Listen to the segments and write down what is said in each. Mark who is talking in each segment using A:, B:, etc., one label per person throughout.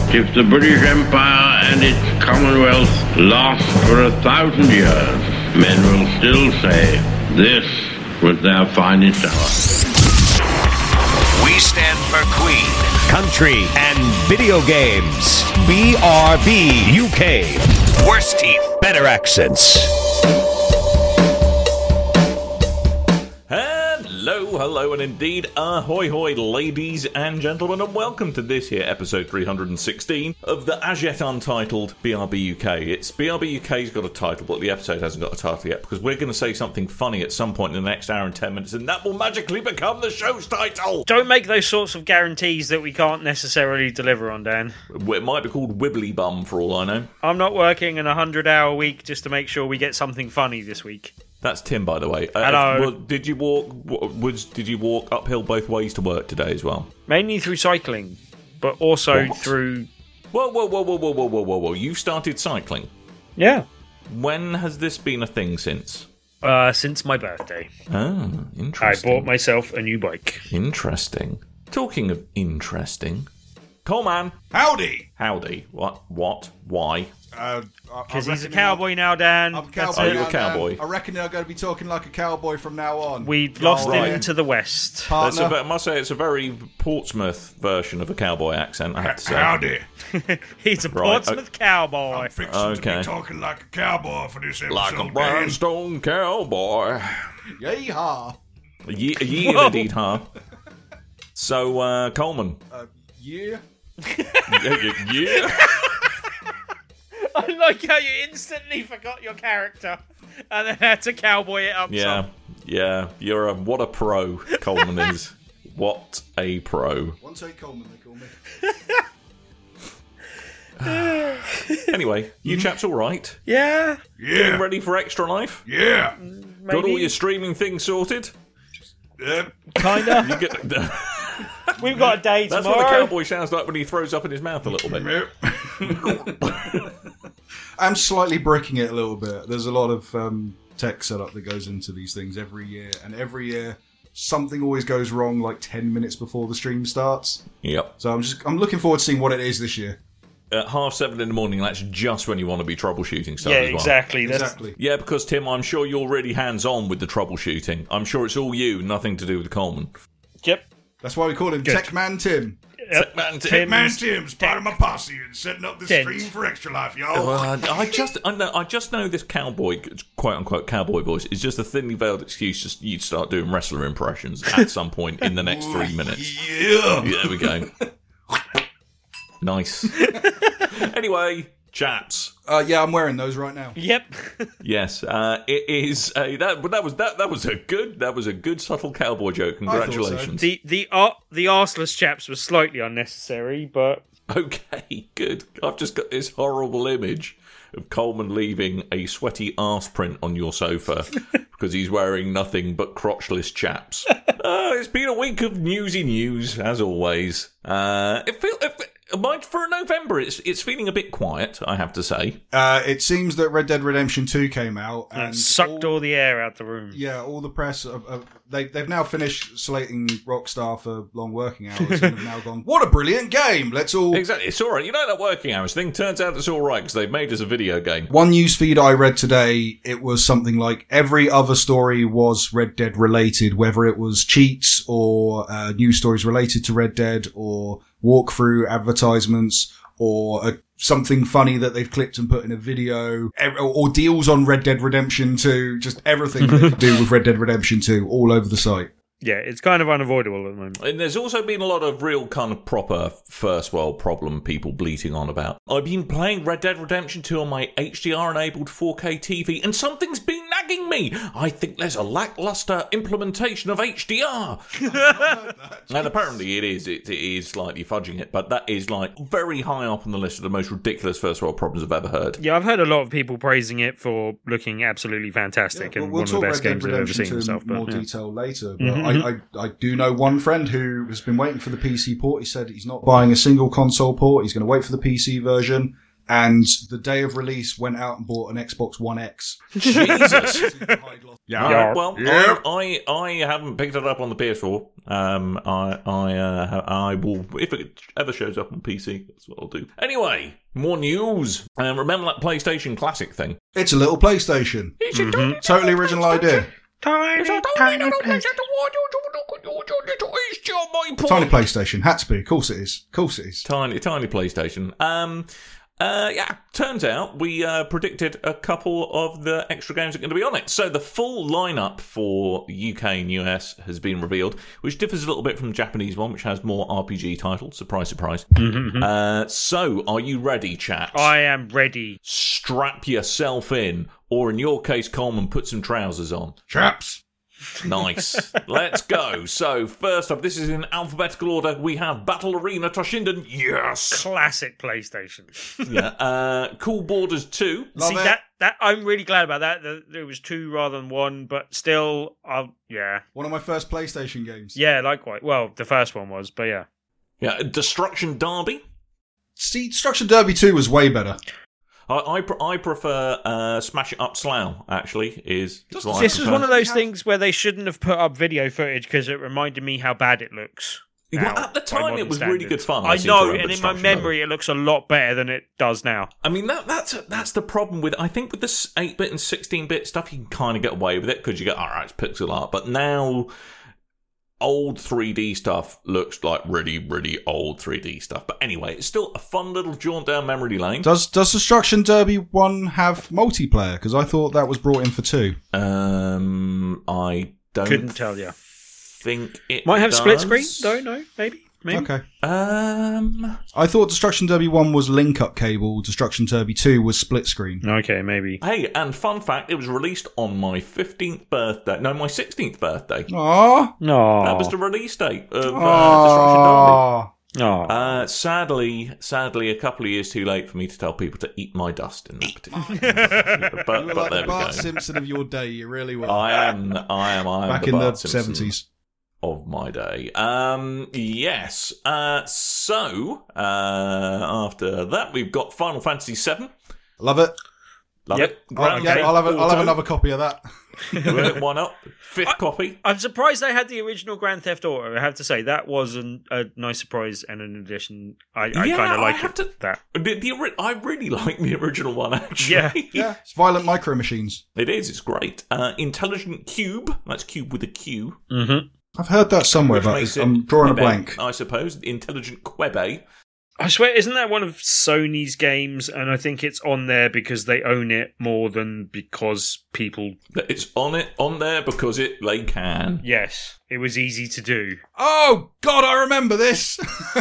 A: If the British Empire and its Commonwealth last for 1,000 years, men will still say this was their finest hour.
B: We stand for Queen,
C: country, and video games. BRB UK.
B: Worse teeth,
C: better accents. Hello, and indeed, ahoy hoy, ladies and gentlemen, and welcome to this here episode 316 of the as yet untitled BRB UK. It's BRB UK's got a title, but the episode hasn't got a title yet, because we're going to say something funny at some point in the next hour and 10 minutes, and that will magically become the show's title.
D: Don't make those sorts of guarantees that we can't necessarily deliver on, Dan.
C: It might be called Wibbly Bum, for all I know.
D: I'm not working in a 100-hour week just to make sure we get something funny this week.
C: That's Tim, by the way.
D: Hello.
C: Did you walk uphill both ways to work today as well?
D: Mainly through cycling, but also through...
C: Whoa. You started cycling?
D: Yeah.
C: When has this been a thing since?
D: Since my birthday.
C: Oh, interesting.
D: I bought myself a new bike.
C: Interesting. Talking of interesting... Coleman!
E: Howdy!
C: What? Why?
D: Because he's a cowboy now, Dan.
E: I'm a cowboy.
C: Are you a cowboy?
E: I reckon they're going to be talking like a cowboy from now on.
D: We've lost him to the west.
C: I must say, it's a very Portsmouth version of a cowboy accent, I have to say.
E: Howdy!
D: He's a Portsmouth cowboy.
E: I'm fixing to be talking like a cowboy for this episode.
C: Like a brownstone cowboy.
E: Yeehaw!
C: Yee indeed, huh? So, Coleman.
E: Yeah?
C: Yeah?
D: I like how you instantly forgot your character and then had to cowboy it up some.
C: Yeah. You're what a pro, Coleman is. What a pro.
E: One take Coleman, they call me.
C: Anyway, you chaps all right?
D: Yeah.
C: Getting ready for Extra Life?
E: Yeah.
D: Maybe.
C: Got all your streaming things sorted?
D: Kinda.
C: You get...
D: We've got a day
C: tomorrow. That's what the cowboy sounds like when he throws up in his mouth a little bit.
E: I'm slightly bricking it a little bit. There's a lot of tech setup that goes into these things every year, and every year something always goes wrong like 10 minutes before the stream starts.
C: Yep.
E: So I'm looking forward to seeing what it is this year.
C: At 7:30 in the morning, that's just when you want to be troubleshooting stuff as well.
E: Exactly.
C: Yeah, because Tim, I'm sure you're really hands-on with the troubleshooting. I'm sure it's all you, nothing to do with Coleman.
D: Yep.
E: That's why we call him Techman Tim.
C: Techman
E: Tim's part of my posse and setting up this stream for Extra Life, y'all.
C: I just know this cowboy, quote-unquote cowboy voice is just a thinly veiled excuse just you'd start doing wrestler impressions at some point in the next 3 minutes.
E: Yeah.
C: There we go. Nice. Anyway, chaps.
E: Yeah, I'm wearing those right now.
D: Yep.
C: Yes, it is. That was a good subtle cowboy joke. Congratulations.
D: So. The arseless chaps was slightly unnecessary, but
C: okay, good. I've just got this horrible image of Coleman leaving a sweaty arse print on your sofa because he's wearing nothing but crotchless chaps. It's been a week of newsy news as always. For November, it's feeling a bit quiet, I have to say.
E: It seems that Red Dead Redemption 2 came out
D: and sucked all the air out the room.
E: Yeah, all the press. They've now finished slating Rockstar for long working hours and have now gone, what a brilliant game! Let's all...
C: Exactly, it's alright. You know that working hours thing? Turns out it's alright because they've made us a video game.
E: One newsfeed I read today, it was something like every other story was Red Dead related, whether it was cheats or news stories related to Red Dead or walkthrough advertisements or something funny that they've clipped and put in a video, or deals on Red Dead Redemption 2, just everything to do with Red Dead Redemption 2 all over the site.
D: Yeah, it's kind of unavoidable at the moment.
C: And there's also been a lot of real kind of proper first world problem people bleating on about. I've been playing Red Dead Redemption 2 on my HDR-enabled 4K TV, and something's been nagging me. I think there's a lackluster implementation of HDR. And apparently it is slightly fudging it, but that is like very high up on the list of the most ridiculous first world problems I've ever heard.
D: Yeah, I've heard a lot of people praising it for looking absolutely fantastic and one of the best games I've ever seen myself.
E: We'll talk Red Dead Redemption 2 in more detail later, but I do know one friend who has been waiting for the PC port. He said he's not buying a single console port. He's going to wait for the PC version. and the day of release went out and bought an Xbox One X.
C: Jesus.
E: Yeah.
C: Well,
E: Yeah.
C: I haven't picked it up on the PS4. I will, if it ever shows up on PC, that's what I'll do. Anyway, more news. Remember that PlayStation Classic thing?
E: It's a little PlayStation. Totally original idea. Tiny PlayStation. Had to be. Of course it is.
C: Tiny PlayStation. Turns out we predicted a couple of the extra games that are going to be on it. So the full lineup for UK and US has been revealed, which differs a little bit from the Japanese one, which has more RPG titles. Surprise, surprise. So are you ready, chat?
D: I am ready.
C: Strap yourself in, or in your case, Coleman, put some trousers on.
E: Chaps.
C: Nice. Let's go. So, first up, this is in alphabetical order. We have Battle Arena Toshinden. Yes.
D: Classic PlayStation.
C: Yeah. Cool Borders 2.
E: Love
D: See,
E: it.
D: that I'm really glad about that. There was 2 rather than 1, but still, yeah.
E: One of my first PlayStation games.
D: Yeah, likewise. Well, the first one was, but yeah.
C: Yeah. Destruction Derby.
E: See, Destruction Derby 2 was way better.
C: I prefer Smash It Up Slough, actually. This
D: This was one of those things where they shouldn't have put up video footage because it reminded me how bad it looks.
C: Well, at the time, it was really good fun.
D: I know, and in my memory, it looks a lot better than it does now.
C: I mean, that's the problem with. I think with this 8-bit and 16-bit stuff, you can kind of get away with it because you go, all right, it's pixel art. But now, old 3D stuff looks like really, really old 3D stuff. But anyway, it's still a fun little jaunt down memory lane.
E: Does Destruction Derby 1 have multiplayer? Because I thought that was brought in for 2.
C: I
D: couldn't tell you.
C: Think it
D: might have
C: does.
D: split screen though. No, maybe.
E: Okay.
C: I
E: thought Destruction Derby 1 was link-up cable. Destruction Derby 2 was split screen.
D: Okay, maybe.
C: Hey, and fun fact, it was released on my 15th birthday. No, my 16th birthday.
E: Aww.
D: No.
C: That was the release date of Destruction Derby.
D: Oh.
C: Sadly, a couple of years too late for me to tell people to eat my dust in that particular game. But
E: You were like
C: there
E: the
C: we
E: Bart
C: go.
E: Simpson of your day, you really were.
C: I am
E: Back
C: the
E: in the
C: Bart Simpson
E: 70s.
C: of my day. Yes. So after that, we've got Final Fantasy VII.
E: Love it.
C: Love
D: Yep.
C: it.
E: I'll have another copy of that.
C: Why not? Fifth copy.
D: I'm surprised they had the original Grand Theft Auto. I have to say that was a nice surprise and an addition. I kind of like that.
C: I really like the original one, actually.
D: Yeah.
E: Yeah, it's Violent Micro Machines.
C: It is. It's great. Intelligent Cube. That's Cube with a Q.
D: Mm-hmm.
E: I've heard that somewhere,
C: Which
E: but
C: makes it
E: I'm drawing a
C: Quebe,
E: blank.
C: I suppose. Intelligent Quebe.
D: I swear, isn't that one of Sony's games? And I think it's on there because they own it more than because people.
C: It's on there because they can.
D: Yes, it was easy to do.
E: Oh, God, I remember this.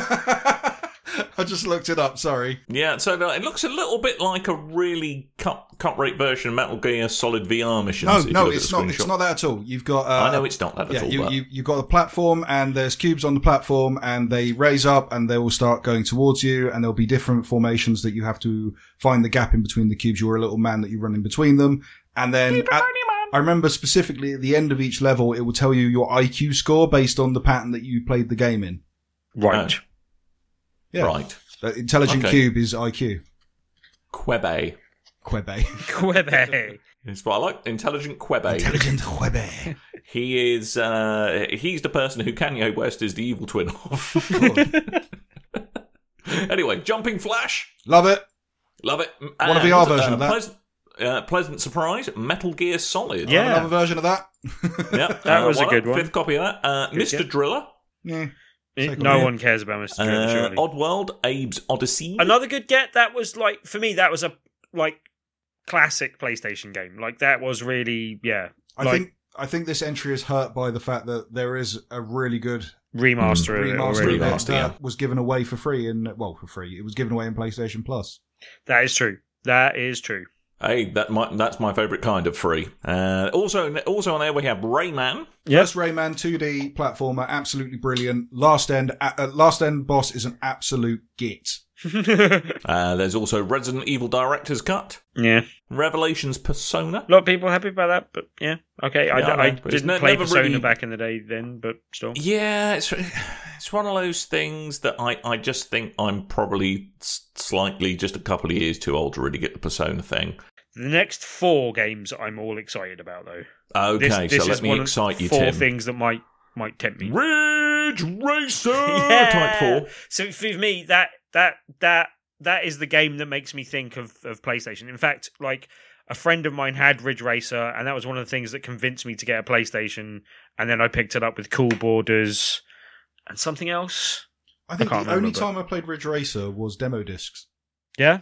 E: I just looked it up, sorry.
C: Yeah, so it looks a little bit like a really cut rate version of Metal Gear Solid VR missions.
E: No, it's not. It's not that at all. You've got.
C: I know it's not that at all.
E: You've got a platform, and there's cubes on the platform, and they raise up, and they will start going towards you, and there'll be different formations that you have to find the gap in between the cubes. You're a little man that you run in between them, and then I remember specifically at the end of each level, it will tell you your IQ score based on the pattern that you played the game in.
D: Right.
E: Yeah.
C: Right.
E: The intelligent cube is IQ.
C: Quebe.
D: Quebe.
C: It's what I like. Intelligent Quebe.
E: Intelligent Quebe.
C: He is. He's the person who Kanye West is the evil twin of. Anyway, Jumping Flash.
E: Love it.
C: Love it.
E: Want a VR version of that?
C: Pleasant surprise. Metal Gear Solid.
D: Yeah.
E: Another version of that.
C: Yeah.
D: That was a good one.
C: Fifth copy of that. Mr. Driller.
E: Yeah.
D: No one cares about Mr. Driller, surely.
C: Oddworld, Abe's Odyssey.
D: Another good get. That was like, for me, that was a classic PlayStation game. Like that was really, yeah.
E: I think this entry is hurt by the fact that there is a really good
D: remaster of it already.
E: that was given away for free for free. It was given away in PlayStation Plus.
D: That is true. That is true.
C: Hey, that's my favourite kind of free. Also on there we have Rayman.
E: Yes, Rayman 2D platformer, absolutely brilliant. Last end boss is an absolute git.
C: There's also Resident Evil Director's Cut.
D: Yeah.
C: Revelations Persona.
D: A lot of people happy about that, but yeah. Okay, I didn't play Persona
C: really...
D: back in the day then, but still.
C: Yeah, it's one of those things that I just think I'm probably slightly just a couple of years too old to really get the Persona thing.
D: The next 4 games I'm all excited about, though.
C: Okay,
D: this
C: so let me excite you, Tim.
D: 4 things that might tempt me.
C: Ridge Racer Type 4.
D: So for me, that is the game that makes me think of PlayStation. In fact, like, a friend of mine had Ridge Racer, and that was one of the things that convinced me to get a PlayStation, and then I picked it up with Cool Borders and something else.
E: I think the only time I played Ridge Racer was demo discs.
D: Yeah?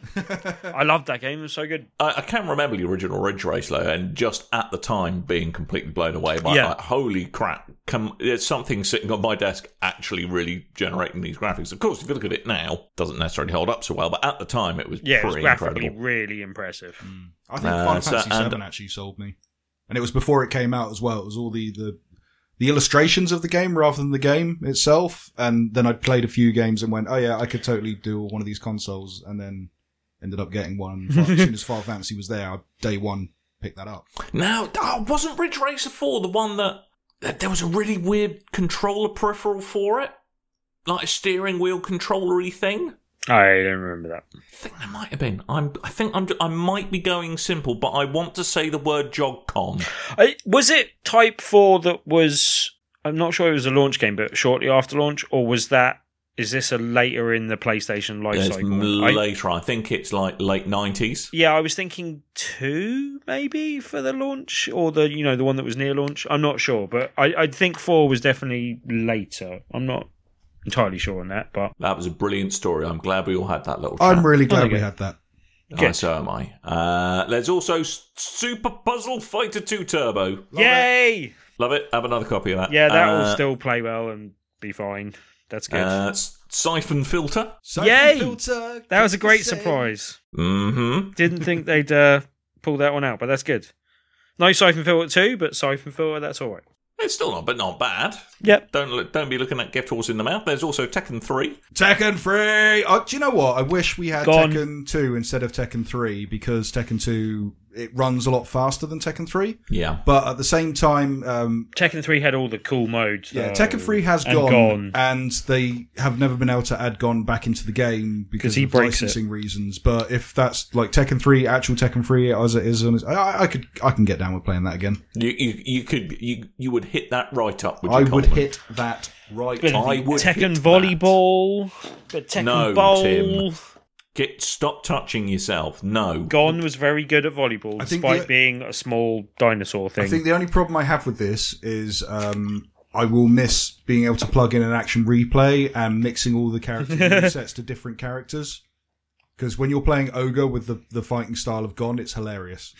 D: I loved that game. It was so good.
C: I can remember the original Ridge Racer, and just at the time being completely blown away by like, holy crap, there's something sitting on my desk actually really generating these graphics. Of course, if you look at it now, it doesn't necessarily hold up so well, but at the time it was pretty
D: graphically
C: incredible.
D: Really impressive.
E: I think Final Fantasy VII actually sold me. And it was before it came out as well. It was all the illustrations of the game rather than the game itself. And then I played a few games and went, oh yeah, I could totally do one of these consoles. And then ended up getting one. As soon as Final Fantasy was there, day one picked that up.
C: Now, wasn't Ridge Racer 4 the one that there was a really weird controller peripheral for it? Like a steering wheel controller-y thing?
D: I don't remember that.
C: I think there might have been. I might be going simple, but I want to say the word JogCon.
D: Was it Type 4 that was... I'm not sure it was a launch game, but shortly after launch? Or was that... Is this a later in the PlayStation life cycle?
C: Later. I think it's like late 90s.
D: Yeah, I was thinking 2 maybe for the launch, or the one that was near launch. I'm not sure, but I think 4 was definitely later. I'm not entirely sure on that, but
C: that was a brilliant story. I'm glad we all had that little chat.
E: I'm really glad we had that.
C: So am I. There's also Super Puzzle Fighter 2 Turbo.
D: Yay!
C: Love it. Have another copy of that.
D: Yeah, that will still play well and be fine. That's good.
C: Siphon Filter.
D: Yay! Filter, that was a great surprise.
C: Mm-hmm.
D: Didn't think they'd pull that one out, but that's good. No Siphon Filter 2, but Siphon Filter, that's all right.
C: It's still not bad.
D: Yep.
C: Don't be looking at gift horse in the mouth. There's also Tekken 3.
E: Tekken 3! Do you know what? I wish we had Tekken 2 instead of Tekken 3, because Tekken 2, it runs a lot faster than Tekken 3.
C: Yeah.
E: But at the same time...
D: Tekken 3 had all the cool modes.
E: Yeah, Tekken 3 has gone, and they have never been able to add Gon back into the game because of licensing reasons. But if that's like Tekken 3, actual Tekken 3 as it is, I can get down with playing that again.
C: You would hit that right up.
E: I would hit that right up.
C: I would
D: Tekken Volleyball, Tekken Bowl.
C: Tim. Stop touching yourself. No.
D: Gon was very good at volleyball, despite being a small dinosaur thing.
E: I think the only problem I have with this is I will miss being able to plug in an action replay and mixing all the character sets to different characters. Because when you're playing Ogre with the fighting style of Gon, it's hilarious.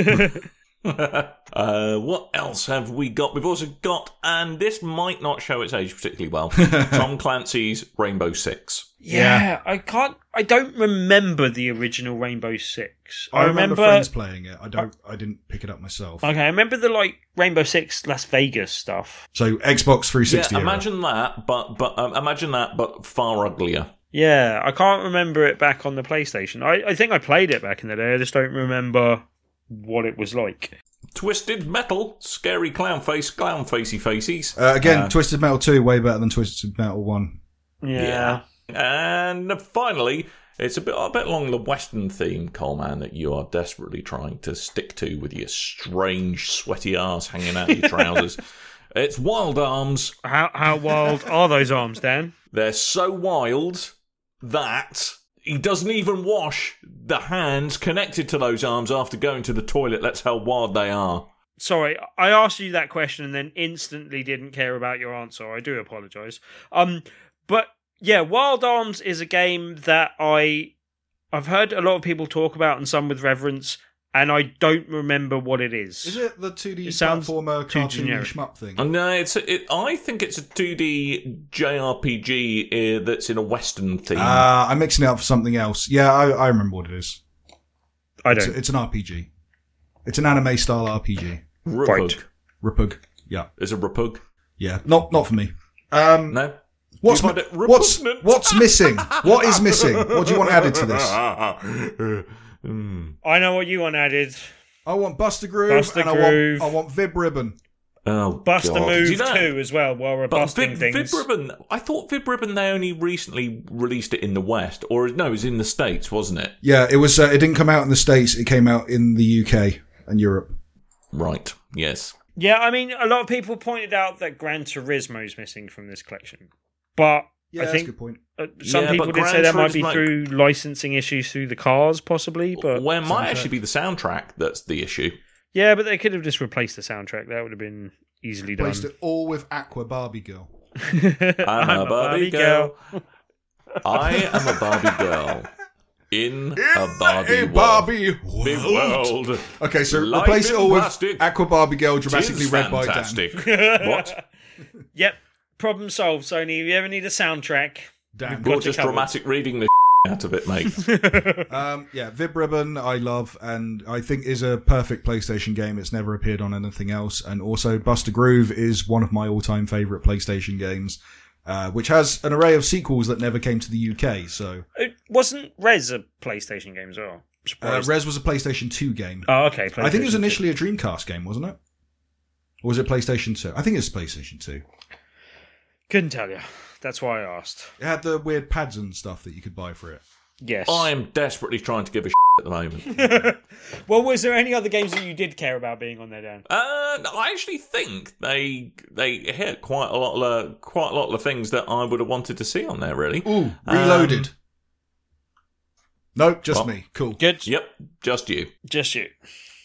C: What else have we got? We've also got, and this might not show its age particularly well, Tom Clancy's Rainbow Six.
D: Yeah, I don't remember the original Rainbow Six.
E: I remember friends playing it. I didn't pick it up myself.
D: Okay, I remember the Rainbow Six Las Vegas stuff.
E: So Xbox 360.
C: Yeah, imagine that, but far uglier.
D: Yeah, I can't remember it back on the PlayStation. I think I played it back in the day. I just don't remember what it was like.
C: Twisted Metal, scary clown facey faces.
E: Again, Twisted Metal 2 way better than Twisted Metal 1.
D: Yeah.
C: And finally, it's a bit along the Western theme, Coleman, that you are desperately trying to stick to with your strange sweaty arse hanging out of your trousers. It's Wild Arms.
D: How wild are those arms, Dan?
C: They're so wild that he doesn't even wash the hands connected to those arms after going to the toilet. That's how wild they are.
D: Sorry, I asked you that question and then instantly didn't care about your answer. I do apologise. But yeah, Wild Arms is a game that I've heard a lot of people talk about, and some with reverence, and I don't remember what it is.
E: Is it the 2D platformer cartoony shmup thing?
C: No, I think it's a 2D JRPG that's in a Western theme.
E: I'm mixing it up for something else. Yeah, I remember what it is.
D: I don't.
E: It's an RPG. It's an anime-style RPG.
C: Repug.
E: Repug. Yeah.
C: Is it Repug?
E: Yeah. Not for me.
C: No?
E: What's
C: Do you find it
E: what's
C: repugnant?
E: what's missing? What is missing? What do you want added to this?
D: I know what you want added.
E: I want Buster Groove,
D: Buster
E: and
D: Groove.
E: I want Vib Ribbon.
C: Oh,
D: Buster
C: God.
D: Move
C: Do you know-
D: 2 as well, while we're
C: But
D: busting things.
C: Vib Ribbon, I thought Vib Ribbon, they only recently released it in the West. Or, no, it was in the States, wasn't it?
E: Yeah, it was. It didn't come out in the States. It came out in the UK and Europe.
C: Right, yes.
D: Yeah, I mean, a lot of people pointed out that Gran Turismo is missing from this collection. But
E: Yeah,
D: I
E: that's a
D: think
E: good point.
D: some
C: Yeah,
D: people
C: but
D: did say
C: Gran
D: that might be
C: Turismo-
D: through licensing issues through the cars, possibly. But
C: Well, it might actually be the soundtrack that's the issue.
D: yeah, but they could have just replaced the soundtrack. That would have been easily done.
E: Placed it all with Aqua Barbie Girl.
C: I'm a Barbie girl. I am a Barbie girl. In a Barbie world.
E: Barbie
C: Big world.
E: Okay, so
C: Life
E: replace it
C: in
E: all
C: plastic.
E: with Aqua Barbie Girl, dramatically
C: Tis
E: read by Dan.
C: fantastic. What?
D: Yep, problem solved, Sony. If you ever need a soundtrack,
E: Dan.
D: got
C: Or
D: it
C: just
D: covered.
C: dramatic reading the out of it, mate.
E: Yeah, Vib Ribbon I love, and I think is a perfect PlayStation game. It's never appeared on anything else. And also Buster Groove is one of my all-time favourite PlayStation games, which has an array of sequels that never came to the UK. So
D: It wasn't Rez a PlayStation game as well? Surprised.
E: Res was a PlayStation 2 game.
D: Oh, okay.
E: I think it was
D: PlayStation 2.
E: initially a Dreamcast game, wasn't it? Or was it PlayStation 2? I think it's PlayStation 2.
D: Couldn't tell you. That's why I asked.
E: It had the weird pads and stuff that you could buy for it.
D: Yes.
C: I am desperately trying to give a at the moment.
D: Well, was there any other games that you did care about being on there, Dan?
C: I actually think they hit quite a lot of the things that I would have wanted to see on there. Really.
E: Ooh, Reloaded. Nope, just
C: What?
E: me. Cool.
D: Good.
C: Yep, just you.
D: Just you.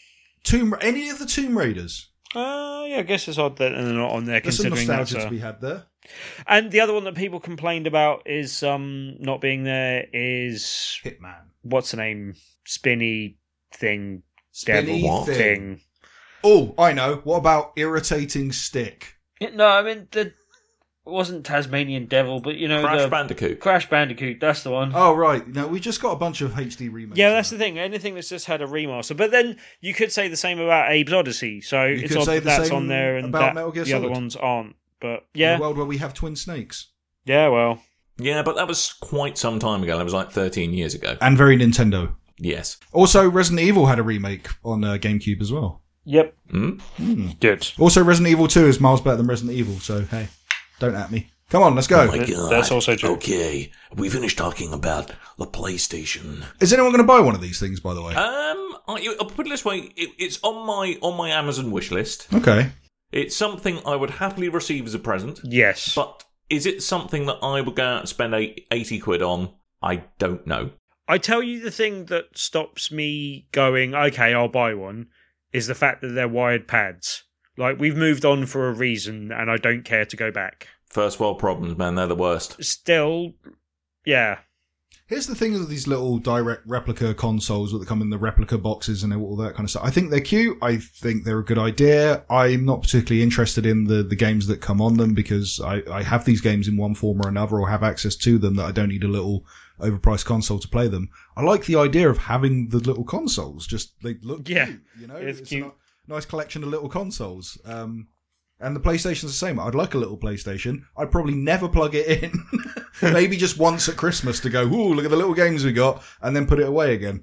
E: Any of the Tomb Raiders?
D: Yeah, I guess it's odd that they're not on there,
E: There's some
D: considering that's
E: nostalgia to be had there.
D: And the other one that people complained about is not being there is
E: Hitman.
D: what's the name? Spinny thing,
E: Spinny
D: devil
E: thing. Oh, I know. What about Irritating Stick?
D: No, I mean it wasn't Tasmanian Devil, but you know
C: Crash
D: the
C: Bandicoot.
D: Crash Bandicoot. That's the one.
E: Oh, right. No, we just got a bunch of HD remakes.
D: Yeah,
E: of
D: that's
E: that.
D: the thing. Anything that's just had a remaster. But then you could say the same about Abe's Odyssey. So
E: You
D: it's
E: could
D: odd
E: say
D: that
E: the
D: that's
E: same
D: on there and
E: about
D: that
E: Metal Gear
D: the other
E: Solid.
D: ones aren't. But
E: In
D: yeah,
E: a world where we have twin snakes.
D: yeah. Well,
C: Yeah, but that was quite some time ago. That was like 13 years ago.
E: And very Nintendo.
C: Yes.
E: Also, Resident Evil had a remake on GameCube as well.
D: yep.
C: Hmm?
D: Good.
E: Also, Resident Evil 2 is miles better than Resident Evil, so hey, don't at me. Come on, let's go.
C: Oh my God.
D: That's also true.
C: Okay, we finished talking about the PlayStation.
E: Is anyone going to buy one of these things, by the way?
C: I'll put it this way: it's on my Amazon wish list.
E: Okay.
C: It's something I would happily receive as a present.
D: Yes.
C: But is it something that I would go out and spend 80 quid on? I don't know.
D: I tell you the thing that stops me going, okay, I'll buy one, is the fact that they're wired pads. Like, we've moved on for a reason, and I don't care to go back.
C: First world problems, man. They're the worst.
D: Still, yeah.
E: Here's the thing with these little direct replica consoles that come in the replica boxes and all that kind of stuff. I think they're cute. I think they're a good idea. I'm not particularly interested in the games that come on them because I have these games in one form or another or have access to them that I don't need a little overpriced console to play them. I like the idea of having the little consoles. Just they look cute, you know?
D: It's cute.
E: a nice collection of little consoles. And the PlayStation's the same. I'd like a little PlayStation. I'd probably never plug it in. Maybe just once at Christmas to go, ooh, look at the little games we got, and then put it away again.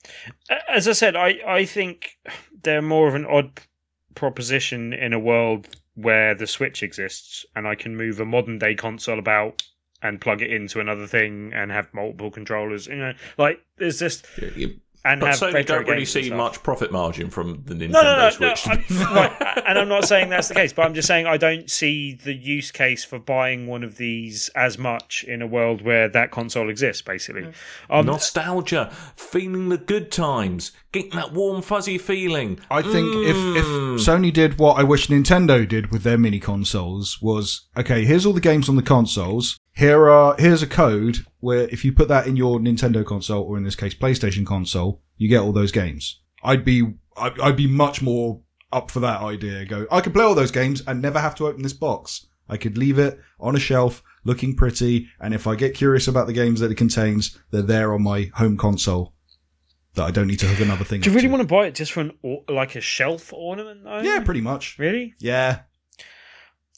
D: As I said, I think they're more of an odd proposition in a world where the Switch exists and I can move a modern day console about and plug it into another thing and have multiple controllers. You know, like there's just and
C: But
D: have
C: Sony
D: retro
C: don't really
D: games and
C: see
D: stuff.
C: much profit margin from the Nintendo
D: No.
C: Switch.
D: Right, and I'm not saying that's the case, but I'm just saying I don't see the use case for buying one of these as much in a world where that console exists, basically.
C: Nostalgia, feeling the good times, getting that warm, fuzzy feeling.
E: I think if Sony did what I wish Nintendo did with their mini consoles was, okay, here's all the games on the consoles. Here's a code where if you put that in your Nintendo console, or in this case PlayStation console, you get all those games. I'd be much more up for that idea. I could play all those games and never have to open this box. I could leave it on a shelf looking pretty, and if I get curious about the games that it contains, they're there on my home console that I don't need to hook another thing
D: Do you
E: up
D: really
E: to.
D: want to buy it just for like a shelf ornament, though?
E: Yeah, pretty much.
D: Really?
E: Yeah.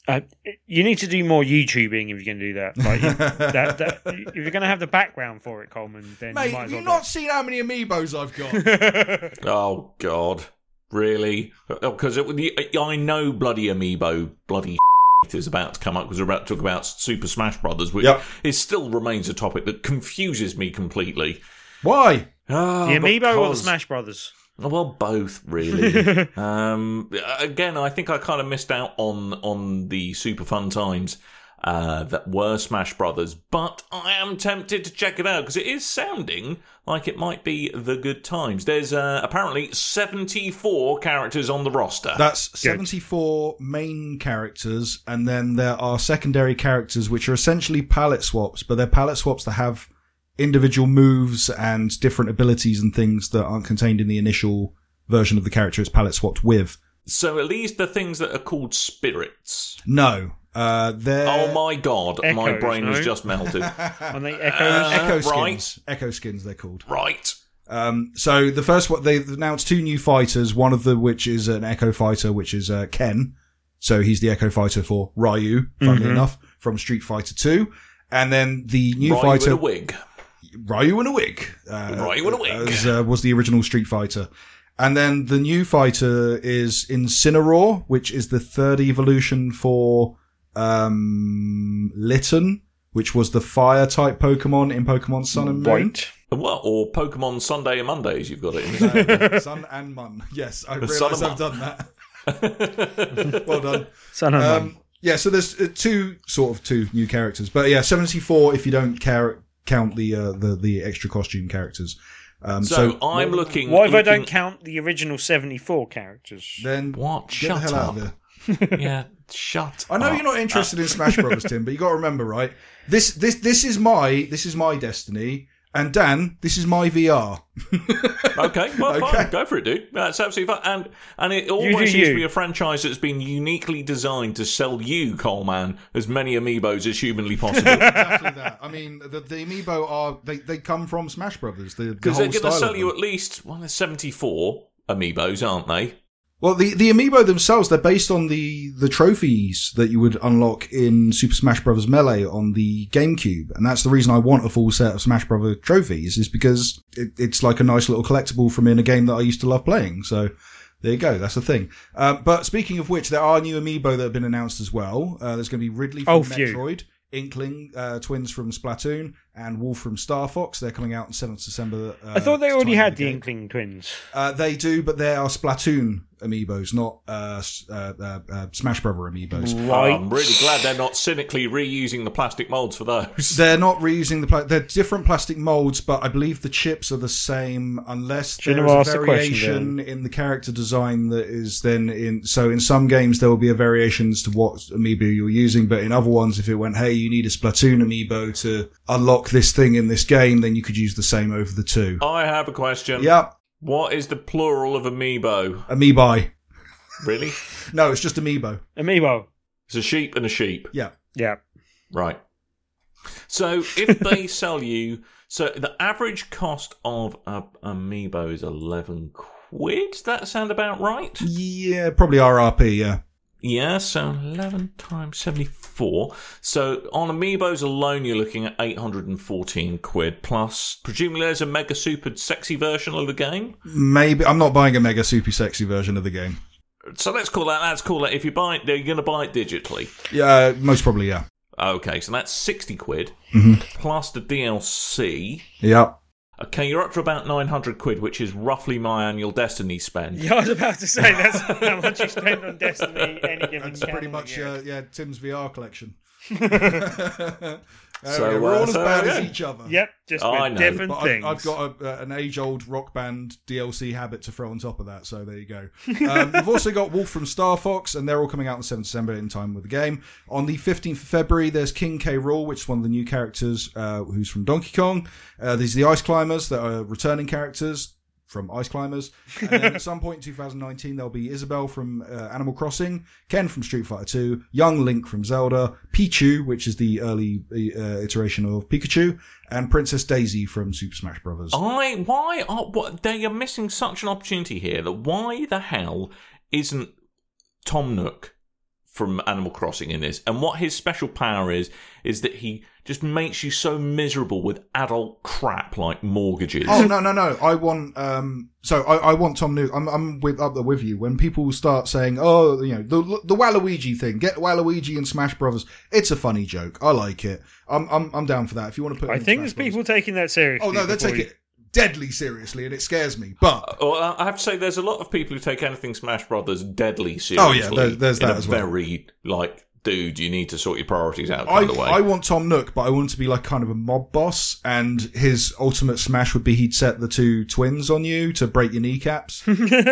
D: You need to do more YouTubing if you're going to do that. Like, if you're going to have the background for it, Coleman, then
E: Mate,
D: you might
E: have
D: as
E: you
D: well
E: not seen how many amiibos I've got?
C: Oh, God. Really? Because I know bloody Amiibo, bloody is about to come up because we're about to talk about Super Smash Brothers, which it still remains a topic that confuses me completely.
E: Why?
D: the Amiibo or the Smash Brothers?
C: Well, both, really. Again, I think I kind of missed out on the super fun times that were Smash Brothers, but I am tempted to check it out because it is sounding like it might be the good times. There's apparently 74 characters on the roster.
E: That's 74 main characters, and then there are secondary characters which are essentially palette swaps, but they're palette swaps that have individual moves and different abilities and things that aren't contained in the initial version of the character it's palette swapped with.
C: So at least the things that are called spirits.
E: No. They're...
C: Oh my God,
D: Echoes,
C: my brain has just melted.
D: Are they Echoes?
E: Echo skins.
C: Right.
E: Echo skins, they're called.
C: Right.
E: So the first one, they've announced 2 new fighters, one of them which is an Echo fighter, which is Ken. So he's the Echo fighter for Ryu, funnily enough, from Street Fighter 2. And then the new
C: Ryu
E: fighter...
C: in a wig.
E: Ryu in a wig.
C: Ryu in a wig.
E: As, was the original Street Fighter. And then the new fighter is Incineroar, which is the 3rd evolution for Litten, which was the fire-type Pokemon in Pokemon Sun and Moon.
D: Right.
C: Well, or Pokemon Sunday and Mondays, you've got it in.
E: Sun and Mun. Yes, I
C: Sun
E: realise
C: and
E: I've done that. Well done.
D: Sun and Moon.
E: Yeah, so there's two new characters. But yeah, 74 if you don't count the extra costume characters.
C: So I'm looking...
D: What if I don't count the original 74 characters?
E: Then
C: What?
E: get
C: Shut
E: the hell
C: up.
E: out of there.
C: Yeah, shut
E: I know
C: up.
E: you're not interested in Smash Brothers, Tim, but you got to remember, right? This is my destiny, and Dan, this is my VR.
C: Okay, well,
E: Okay.
C: fine. Go for it, dude. That's absolutely fine. And it always seems to be a franchise that's been uniquely designed to sell you, Coleman, as many amiibos as humanly possible.
E: Exactly that. I mean, the amiibo are they come from Smash Brothers.
C: Because they're going to sell you at least 74 amiibos, aren't they?
E: Well, the amiibo themselves, they're based on the trophies that you would unlock in Super Smash Bros. Melee on the GameCube. And that's the reason I want a full set of Smash Bros. Trophies, is because it's like a nice little collectible from in a game that I used to love playing. So there you go. That's the thing. But speaking of which, there are new amiibo that have been announced as well. There's going to be Ridley from Metroid, Inkling, twins from Splatoon, and Wolf from Star Fox. They're coming out on 7th December.
D: I thought they already had the Inkling twins.
E: They do, but they are Splatoon amiibos, not Smash Brother amiibos.
D: Right.
C: I'm really glad they're not cynically reusing the plastic molds for those.
E: They're not reusing they're different plastic molds, but I believe the chips are the same unless there is a variation in the character design that is then in. So in some games there will be a variation as to what amiibo you're using, but in other ones, if it went, hey, you need a Splatoon amiibo to unlock this thing in this game, then you could use the same over the two.
C: I have a question.
E: Yep.
C: What is the plural of amiibo?
E: Amiibi.
C: Really?
E: No, it's just amiibo.
D: Amiibo.
C: It's a sheep and a sheep.
E: Yeah.
D: Yeah.
C: Right. So if they sell you... So the average cost of a amiibo is 11 quid? Does that sound about right?
E: Yeah, probably RRP, yeah.
C: Yeah, so 11 times 74. So on amiibos alone, you're looking at 814 quid. Plus, presumably there's a mega super sexy version of the game?
E: Maybe. I'm not buying a mega super sexy version of the game.
C: So let's call that. If you buy it, you're going to buy it digitally.
E: Yeah, most probably, yeah.
C: Okay, so that's 60 quid. Plus the DLC.
E: Yeah.
C: Okay, you're up to about 900 quid, which is roughly my annual Destiny spend.
D: Yeah, I was about to say, that's how much you spend on Destiny any given
E: That's pretty much,
D: year.
E: Tim's VR collection.
C: So,
E: we're all as
C: so,
E: bad
C: yeah.
E: as each other.
D: Yep, just
C: I
D: with
C: know.
D: different
E: But
D: things.
E: I've got an age-old Rock Band DLC habit to throw on top of that, so there you go. We've also got Wolf from Star Fox, and they're all coming out on the 7th December in time with the game. On the 15th of February, there's King K. Rool, which is one of the new characters who's from Donkey Kong. These are the Ice Climbers that are returning characters from Ice Climbers. And then at some point in 2019, there'll be Isabelle from Animal Crossing, Ken from Street Fighter 2, young Link from Zelda, Pichu, which is the early iteration of Pikachu, and Princess Daisy from Super Smash Bros.
C: They are missing such an opportunity here that why the hell isn't Tom Nook from Animal Crossing in this. And what his special power is that he just makes you so miserable with adult crap like mortgages.
E: Oh, no. I want, I want Tom Nook. I'm up there with you. When people start saying, oh, you know, the Waluigi thing, get Waluigi in Smash Brothers. It's a funny joke. I like it. I'm down for that. If you want to put it
D: I
E: in
D: think
E: Smash
D: there's people taking that seriously.
E: Oh, no, they take it deadly seriously, and it scares me. But
C: well, I have to say, there's a lot of people who take anything Smash Brothers deadly seriously.
E: Oh yeah, there's that as well.
C: Very dude, you need to sort your priorities out. Kind of way.
E: I want Tom Nook, but I want him to be like kind of a mob boss, and his ultimate smash would be he'd set the two twins on you to break your kneecaps.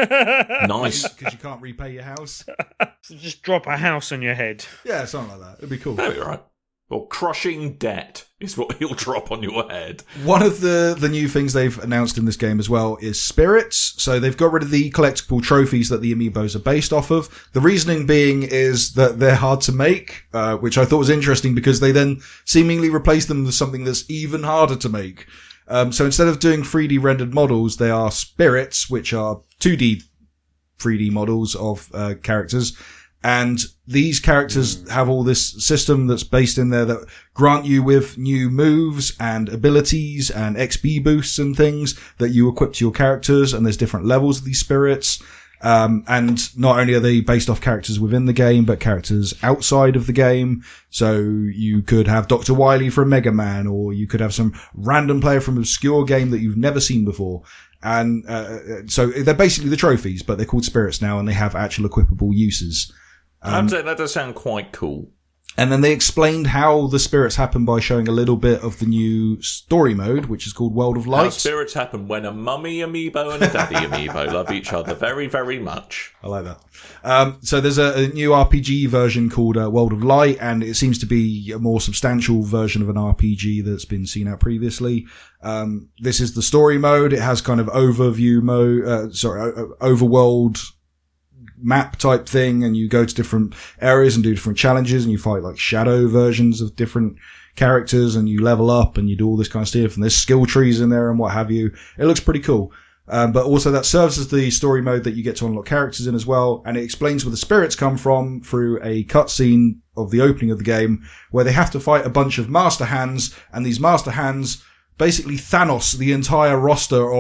C: Nice,
E: because you can't repay your house.
D: So just drop a house on your head.
E: Yeah, something like that. It'd be cool.
C: that'd be right. Or crushing debt is what he'll drop on your head.
E: One of the new things they've announced in this game as well is spirits. So they've got rid of the collectible trophies that the amiibos are based off of. The reasoning being is that they're hard to make, which I thought was interesting because they then seemingly replace them with something that's even harder to make. So instead of doing 3D rendered models, they are spirits, which are 2D 3D models of characters. And these characters have all this system that's based in there that grant you with new moves and abilities and XP boosts and things that you equip to your characters. And there's different levels of these spirits. And not only are they based off characters within the game, but characters outside of the game. So you could have Dr. Wily from Mega Man, or you could have some random player from an obscure game that you've never seen before. And so they're basically the trophies, but they're called spirits now, and they have actual equipable uses.
C: That does sound quite cool.
E: And then they explained how the spirits happen by showing a little bit of the new story mode, which is called World of Light.
C: How spirits happen when a mummy amiibo and a daddy amiibo love each other very, very much.
E: I like that. So there's a new RPG version called World of Light, and it seems to be a more substantial version of an RPG that's been seen out previously. This is the story mode. It has kind of overview mode, overworld map type thing, and you go to different areas and do different challenges, and you fight like shadow versions of different characters, and you level up and you do all this kind of stuff, and there's skill trees in there and what have you. It looks pretty cool. But also that serves as the story mode that you get to unlock characters in as well, and it explains where the spirits come from through a cutscene of the opening of the game where they have to fight a bunch of master hands, and these master hands basically Thanos the entire roster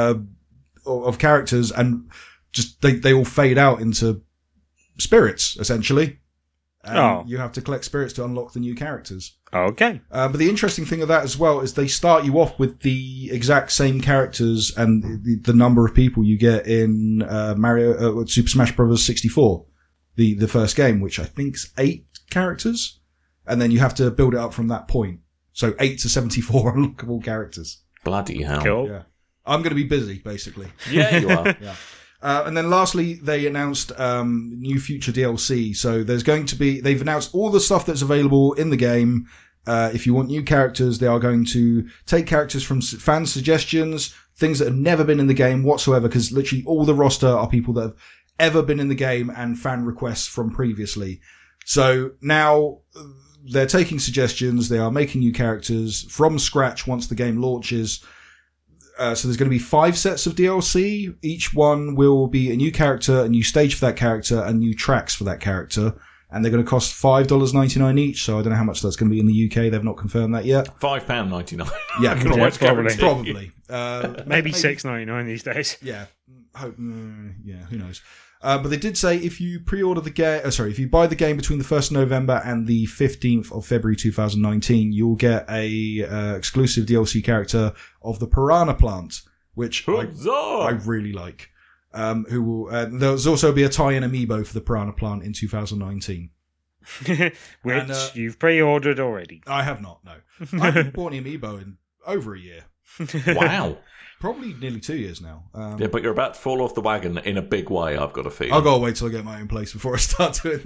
E: of characters, and just they all fade out into spirits essentially. And you have to collect spirits to unlock the new characters.
D: Okay.
E: But the interesting thing of that as well is they start you off with the exact same characters and the number of people you get in Super Smash Bros. 64, the first game, which I think is 8 characters, and then you have to build it up from that point. So 8 to 74 unlockable characters.
C: Bloody hell!
D: Cool.
E: Yeah, I'm going to be busy basically.
C: Yeah, you are.
E: Yeah. And then lastly, they announced new future DLC. So there's going to be, they've announced all the stuff that's available in the game. If you want new characters, they are going to take characters from fan suggestions, things that have never been in the game whatsoever, because literally all the roster are people that have ever been in the game and fan requests from previously. So now they're taking suggestions, they are making new characters from scratch once the game launches. So there's going to be 5 sets of DLC. Each one will be a new character, a new stage for that character, and new tracks for that character. And they're going to cost $5.99 each. So I don't know how much that's going to be in the UK. They've not confirmed that yet.
C: £5.99.
E: Yeah,
D: probably.
E: Maybe
D: $6.99 these days.
E: Yeah. Who knows? But they did say if you pre-order the game, if you buy the game between the 1st of November and the 15th of February 2019, you'll get a exclusive DLC character of the Piranha Plant, which I really like. Who will? There's also be a tie-in amiibo for the Piranha Plant in 2019.
D: Which you've pre-ordered already.
E: I have not. No, I haven't bought an amiibo in over a year.
C: Wow.
E: Probably nearly 2 years now.
C: Yeah, but you're about to fall off the wagon in a big way, I've got a feeling.
E: I've got to wait till I get my own place before I start doing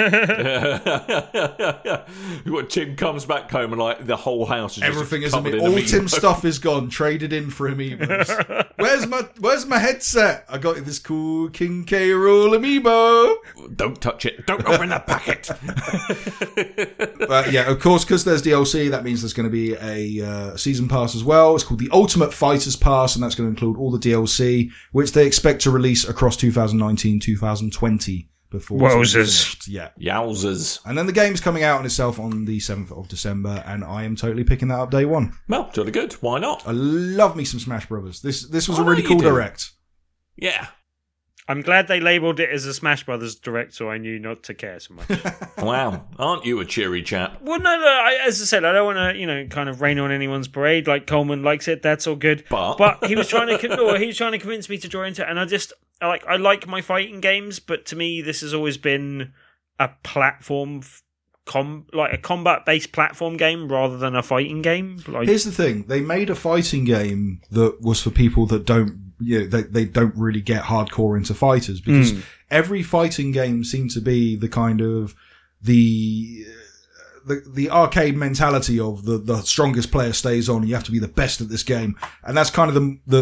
E: that.
C: Tim comes back home and like the whole house is
E: everything
C: just
E: is
C: covered in
E: all
C: amiibo.
E: Tim's stuff is gone, traded in for amiibos. Where's my headset? I got this cool King K. Rool amiibo.
C: Don't touch it. Don't open the packet.
E: But yeah, of course, because there's DLC, that means there's going to be a season pass as well. It's called the Ultimate Fighters Pass, and that's going to include all the DLC, which they expect to release across 2019-2020 before it's
D: Wowzers.
E: finished. Yeah.
C: Yowzers.
E: And then the game's coming out on itself on the 7th of December, and I am totally picking that up day one.
C: Well, jolly good. Why not?
E: I love me some Smash Brothers. This was
C: I
E: a
C: know
E: really
C: you
E: cool
C: do.
E: direct.
C: Yeah.
D: I'm glad they labelled it as a Smash Brothers direct, so I knew not to care so much.
C: Wow. Aren't you a cheery chap?
D: Well, no, as I said, I don't want to, kind of rain on anyone's parade. Like Coleman likes it, that's all good.
C: But
D: he was trying to, convince me to draw into it, and I like my fighting games, but to me, this has always been a platform, a combat-based platform game rather than a fighting game.
E: Here's the thing: they made a fighting game that was for people that don't. They don't really get hardcore into fighters, because every fighting game seemed to be the kind of the arcade mentality of the strongest player stays on. You have to be the best at this game, and that's kind of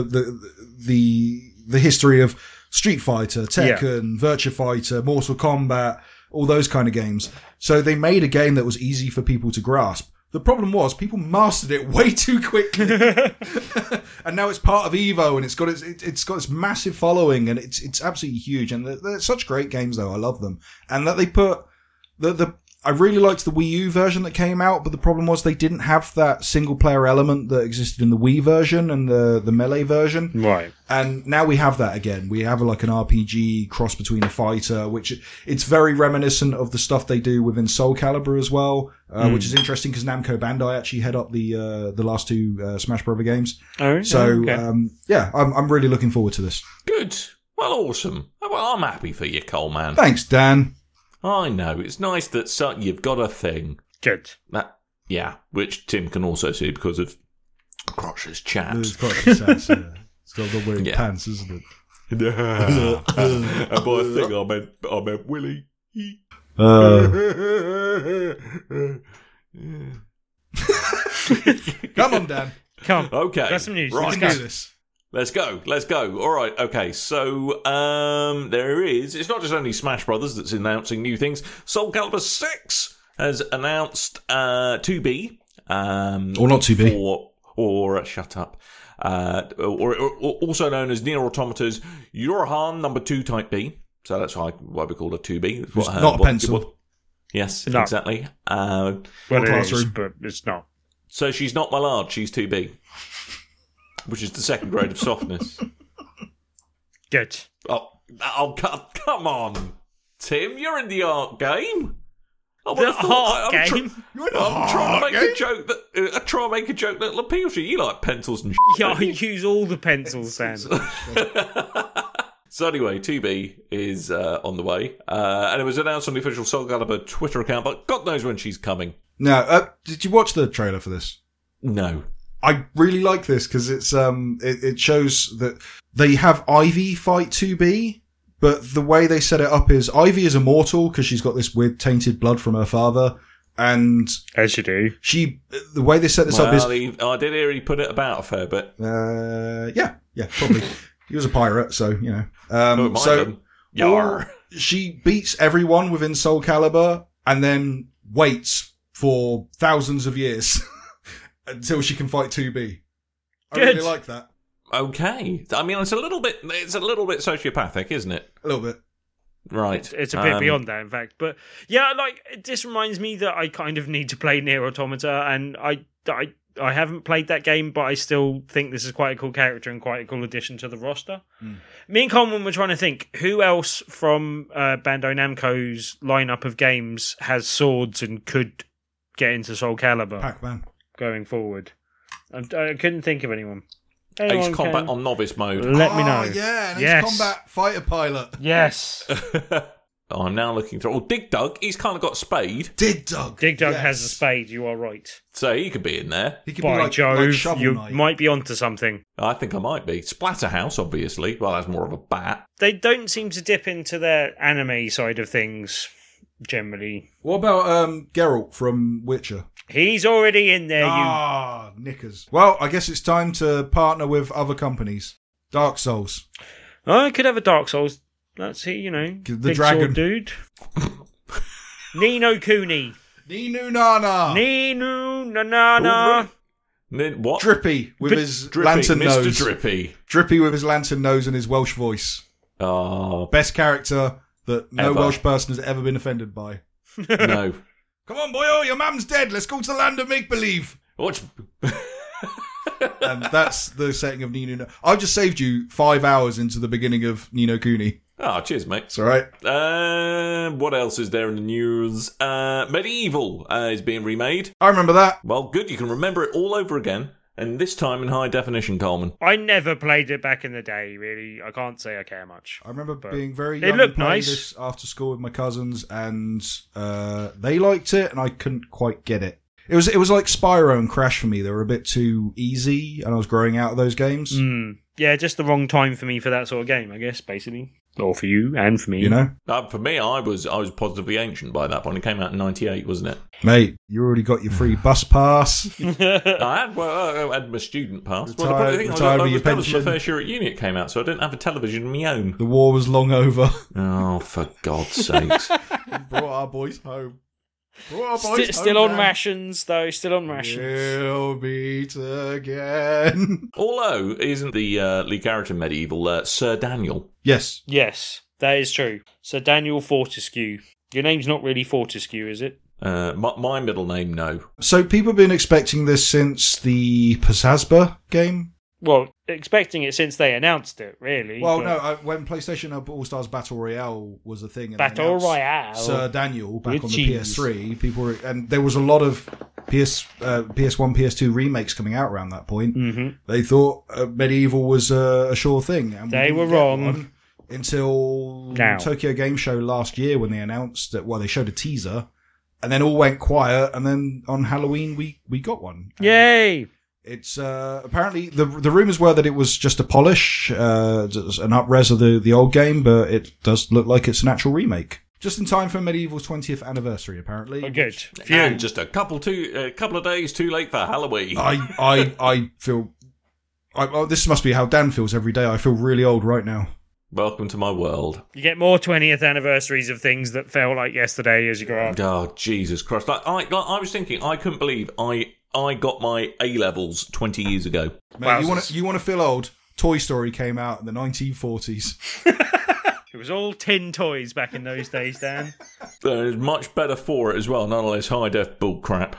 E: the history of Street Fighter, Tekken, Virtua Fighter, Mortal Kombat, all those kind of games. So they made a game that was easy for people to grasp. The problem was people mastered it way too quickly, and now it's part of Evo, and it's got its massive following, and it's absolutely huge. And they're such great games, though. I love them, and that they put I really liked the Wii U version that came out, but the problem was they didn't have that single player element that existed in the Wii version and the Melee version.
D: Right.
E: And now we have that again. We have like an RPG cross between a fighter, which it's very reminiscent of the stuff they do within Soul Calibur as well, which is interesting because Namco Bandai actually head up the last two Smash Brother games.
D: Oh,
E: so
D: okay.
E: I'm really looking forward to this.
C: good. Well, awesome. Well, I'm happy for you, Coleman.
E: Thanks, Dan.
C: I know. It's nice that you've got a thing.
D: Good.
C: Yeah, which Tim can also see because of Crotch's chat.
E: It's got the weird pants, isn't it?
C: And by a thing, I meant Willie.
E: Come on, Dan.
D: Come.
C: Okay.
D: Got some news.
C: Right.
E: We can do this.
C: Let's go. All right, okay. So, there is... It's not just only Smash Brothers that's announcing new things. Soul Calibur 6 has announced 2B.
E: Or not 2B.
C: Shut up. Or also known as Nier Automata's Yorohan number 2 Type B. So that's why we call it 2B.
E: It's not a pencil.
C: Yes,
D: No.
C: exactly.
D: Well, it is,
E: classroom.
D: but it's not.
C: So she's not my large, she's 2B. Which is the second grade of softness.
D: Good.
C: Oh, come on, Tim. You're in the art game.
D: The art game?
C: I'm trying to make a joke that try and make a joke that'll appeal to you. You like pencils and
D: Yeah, I use all the pencils, Sam.
C: So anyway, 2B is on the way, and it was announced on the official Soul Calibur Twitter account. But God knows when she's coming.
E: Now, did you watch the trailer for this?
C: No.
E: I really like this because it's it shows that they have Ivy fight 2B, but the way they set it up is Ivy is immortal because she's got this weird tainted blood from her father, and
D: As you do.
E: the way they set this up is
C: I did hear he put it about a fair bit.
E: yeah, probably. He was a pirate, so you know.
C: Oh, it might have been. Yar.
E: She beats everyone within Soul Calibur and then waits for thousands of years. Until she can fight 2B. I
D: Good.
E: really like that.
C: Okay. I mean, it's a little bit sociopathic, isn't it?
E: A little bit.
C: Right.
D: It's a bit beyond that, in fact. But yeah, this reminds me that I kind of need to play Nier Automata, and I haven't played that game, but I still think this is quite a cool character and quite a cool addition to the roster. Me and Coleman were trying to think who else from Bandai Namco's lineup of games has swords and could get into Soul Calibur
E: Pac-Man.
D: going forward. I couldn't think of anyone.
C: Ace Combat on novice mode.
D: Let me know.
E: Oh, yeah, an
D: Yes.
E: Ace Combat fighter pilot.
D: Yes.
C: I'm now looking through. Oh, Dig Dug, he's kind of got Spade,
E: Dig Dug.
D: Dig Dug
E: Yes.
D: has a spade, you are right.
C: so he could be in there.
E: He could
D: By
E: be like
D: Jove,
E: Shovel
D: you
E: Knight.
D: might be onto something.
C: I think I might be. Splatterhouse, obviously. Well, that's more of a bat.
D: They don't seem to dip into their anime side of things, generally.
E: What about Geralt from Witcher?
D: He's already in there,
E: Knickers. Well, I guess it's time to partner with other companies. Dark Souls.
D: I could have a Dark Souls. That's he,
E: The
D: big
E: dragon.
D: sword dude. Nino Cooney.
E: Ninu Nana.
D: Nino Nanana.
C: What?
E: Drippy with his
C: Drippy,
E: lantern
C: Mr.
E: nose.
C: Drippy.
E: Drippy with his lantern nose and his Welsh voice.
C: Oh,
E: Best character that no
C: Ever.
E: Welsh person has ever been offended by.
C: No.
E: Come on, boy, your mum's dead. Let's go to the land of make-believe.
C: What?
E: And that's the setting of Ni no. I've just saved you 5 hours into the beginning of Ni no Kuni.
C: Oh, cheers, mate.
E: It's all right.
C: What else is there in the news? Medieval is being remade.
E: I remember that.
C: Well, good. You can remember it all over again. And this time in high definition, Coleman.
D: I never played it back in the day, really. I can't say I care much.
E: I remember being very
D: it
E: young
D: looked
E: and playing
D: nice.
E: this after school with my cousins, and they liked it, and I couldn't quite get it. It was like Spyro and Crash for me. They were a bit too easy, and I was growing out of those games.
D: Yeah, just the wrong time for me for that sort of game, I guess, basically. Or for you, and for me.
E: You know?
C: For me, I was positively ancient by that point. It came out in 98, wasn't it?
E: Mate, you already got your free bus pass.
C: I had my student pass. Well, the
E: Retired-
C: probably thing
E: retired with your
C: that was my
E: pension.
C: first year at uni it came out, so I didn't have a television of my own.
E: The war was long over.
C: Oh, for God's sakes.
E: Brought our boys home. Brought our boys
D: Still
E: home,
D: on
E: man.
D: rations, though. Still on rations.
E: We'll meet again.
C: Although, isn't the lead character in Medieval Sir Daniel?
E: Yes.
D: Yes, that is true. So Daniel Fortescue. Your name's not really Fortescue, is it?
C: My middle name, no.
E: So people have been expecting this since the Pazazba game.
D: Well, expecting it since they announced it, really.
E: Well,
D: but-
E: no, when PlayStation All-Stars Battle Royale was a thing. And they
D: Battle
E: announced
D: Royale.
E: Sir Daniel back
D: With
E: on the
D: cheese.
E: PS3. People were, and there was a lot of PS1, PS2 remakes coming out around that point.
D: Mm-hmm.
E: They thought Medieval was a sure thing. And we
D: They
E: didn't
D: were
E: get
D: wrong.
E: one until
D: Now.
E: Tokyo Game Show last year when they announced that, well, they showed a teaser and then all went quiet. And then on Halloween, we got one. And
D: Yay!
E: it's apparently the rumors were that it was just a polish, just an up-res of the old game, but it does look like it's an actual remake. Just in time for Medieval's 20th anniversary, apparently.
D: Oh, good.
C: And just a couple of days too late for Halloween.
E: I feel. This must be how Dan feels every day. I feel really old right now.
C: Welcome to my world.
D: You get more 20th anniversaries of things that felt like yesterday as you grow up.
C: Oh, Jesus Christ. I was thinking, I couldn't believe I got my A-levels 20 years ago.
E: Mate, you want to feel old? Toy Story came out in the 1940s.
D: It was all tin toys back in those days, Dan.
C: There's much better for it as well, none of this high-def bull crap.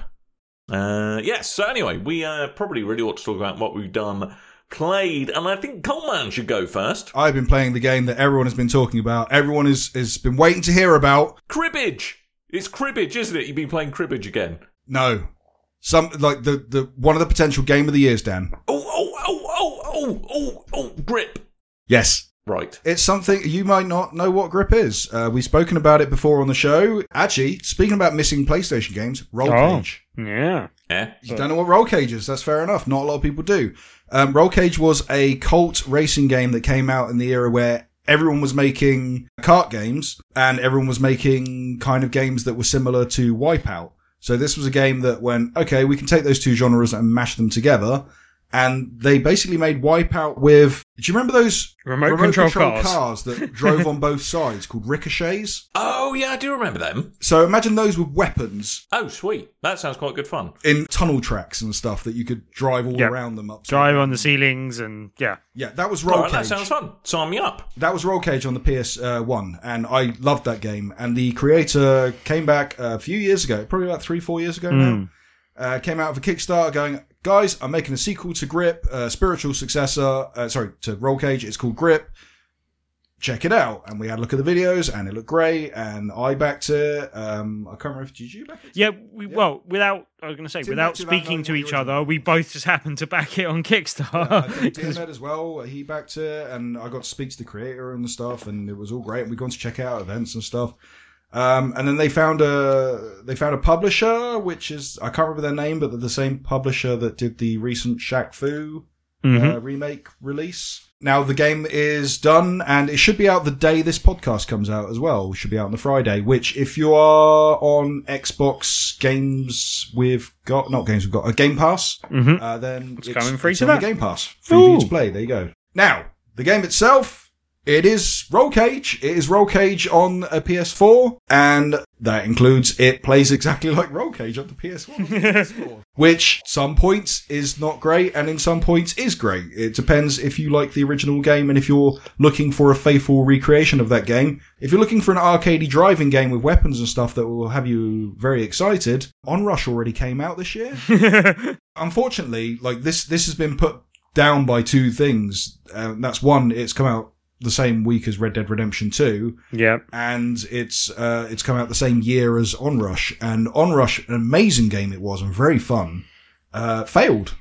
C: Yes, so anyway, we probably really ought to talk about what we've done, played, and I think Coleman should go first.
E: I've been playing the game that everyone has been talking about. Everyone has been waiting to hear about.
C: Cribbage! It's cribbage, isn't it? You've been playing cribbage again.
E: No. Some, like, the one of the potential game of the years, Dan.
C: Grip.
E: Yes.
C: Right.
E: It's something you might not know what Grip is. We've spoken about it before on the show. Actually, speaking about missing PlayStation games, Roll Cage.
D: Yeah.
E: You don't know what Roll Cage is. That's fair enough. Not a lot of people do. Roll Cage was a cult racing game that came out in the era where everyone was making kart games and everyone was making kind of games that were similar to Wipeout. So this was a game that went, okay, we can take those two genres and mash them together. And they basically made Wipeout with, do you remember those
D: Remote control
E: cars that drove on both sides called ricochets?
C: Oh, yeah, I do remember them.
E: So imagine those with weapons
C: Oh, sweet. That sounds quite good fun.
E: in tunnel tracks and stuff that you could drive all
D: Yep.
E: around them up.
D: Drive on the ceilings and, yeah.
E: Yeah, that was
C: All
E: Roll
C: right,
E: Cage.
C: that sounds fun. Sign me up.
E: That was Roll Cage on the PS1, and I loved that game. And the creator came back a few years ago, probably about 3-4 years ago now. Came out of a Kickstarter going, guys, I'm making a sequel to Grip, spiritual successor, to Roll Cage. It's called Grip. Check it out. And we had a look at the videos, and it looked great, and I backed it. I can't remember if did you back it?
D: Yeah, well, without
E: Tim
D: speaking
E: knowing
D: to
E: what
D: each
E: the
D: other,
E: original-
D: we both just happened to back it on
E: I
D: Kickstarter.
E: think Diarmed as well, he backed it, and I got to speak to the creator and stuff, and it was all great. And we gone to check out events and stuff. And then they found a publisher, which is, I can't remember their name, but they're the same publisher that did the recent Shaq Fu remake release. Now the game is done, and it should be out the day this podcast comes out as well. It should be out on the Friday, which if you are on Xbox games a Game Pass, then it's
D: coming free
E: it's
D: to
E: on
D: that.
E: the Game Pass. Free for you to
D: Ooh.
E: play. There you go. Now, the game itself It is Roll Cage. It is Roll Cage on a PS4, and that includes it plays exactly like Roll Cage on the PS1. Which some points is not great, and in some points is great. It depends if you like the original game and if you're looking for a faithful recreation of that game. If you're looking for an arcadey driving game with weapons and stuff that will have you very excited, Onrush already came out this year. Unfortunately, like this has been put down by two things. That's one, it's come out the same week as Red Dead Redemption 2.
D: Yeah.
E: And it's come out the same year as Onrush. And Onrush, an amazing game it was and very fun, failed.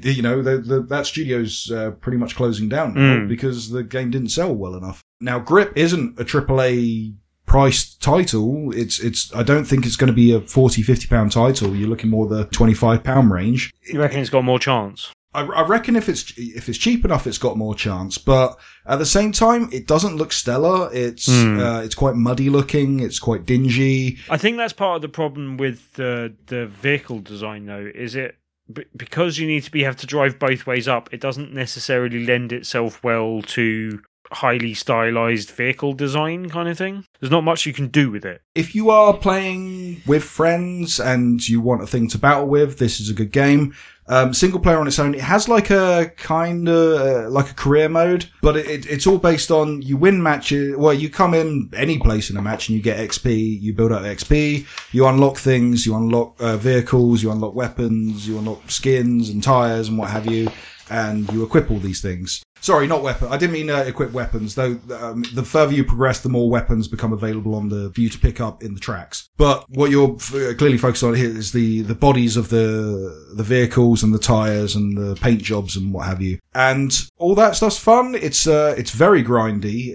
E: That studio's pretty much closing down now because the game didn't sell well enough. Now, Grip isn't a AAA priced title. I don't think it's going to be a £40-50 title. You're looking more the £25 range.
D: You reckon it's got more chance?
E: I reckon if it's cheap enough, it's got more chance. But at the same time, it doesn't look stellar. It's quite muddy looking. It's quite dingy.
D: I think that's part of the problem with the vehicle design, though. Is it because you need to have to drive both ways up? It doesn't necessarily lend itself well to highly stylized vehicle design kind of thing. There's not much you can do with it.
E: If you are playing with friends and you want a thing to battle with, this is a good game. Single player on its own, it has like a kind of like a career mode, but it's all based on you win matches. Well, you come in any place in a match and you get XP, you build up XP, you unlock things, you unlock vehicles, you unlock weapons, you unlock skins and tires and what have you, and you equip all these things. Sorry, not weapon. I didn't mean equip weapons, though. The further you progress, the more weapons become available for you to pick up in the tracks. But what you're clearly focused on here is the bodies of the vehicles and the tires and the paint jobs and what have you. And all that stuff's fun. It's very grindy.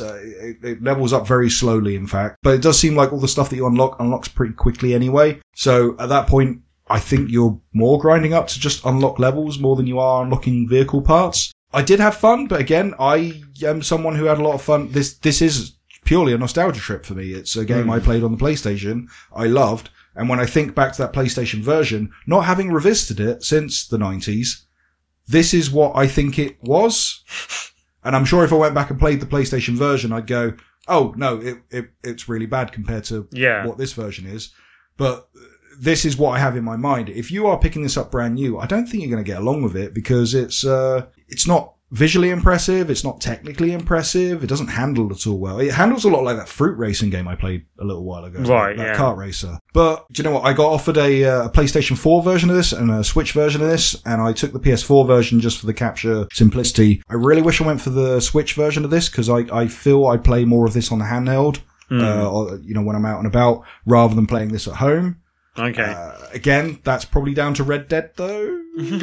E: It levels up very slowly, in fact. But it does seem like all the stuff that you unlocks pretty quickly anyway. So at that point, I think you're more grinding up to just unlock levels more than you are unlocking vehicle parts. I did have fun, but again, I am someone who had a lot of fun. This is purely a nostalgia trip for me. It's a game I played on the PlayStation, I loved, and when I think back to that PlayStation version, not having revisited it since the 90s, this is what I think it was. And I'm sure if I went back and played the PlayStation version, I'd go, oh, no, it's really bad compared to what this version is. But this is what I have in my mind. If you are picking this up brand new, I don't think you're going to get along with it because it's not visually impressive. It's not technically impressive. It doesn't handle it all well. It handles a lot like that fruit racing game I played a little while ago.
D: Right,
E: that kart racer. But do you know what? I got offered a PlayStation 4 version of this and a Switch version of this, and I took the PS4 version just for the capture simplicity. I really wish I went for the Switch version of this because I feel I play more of this on the handheld, when I'm out and about, rather than playing this at home.
D: Okay.
E: Again, that's probably down to Red Dead, though.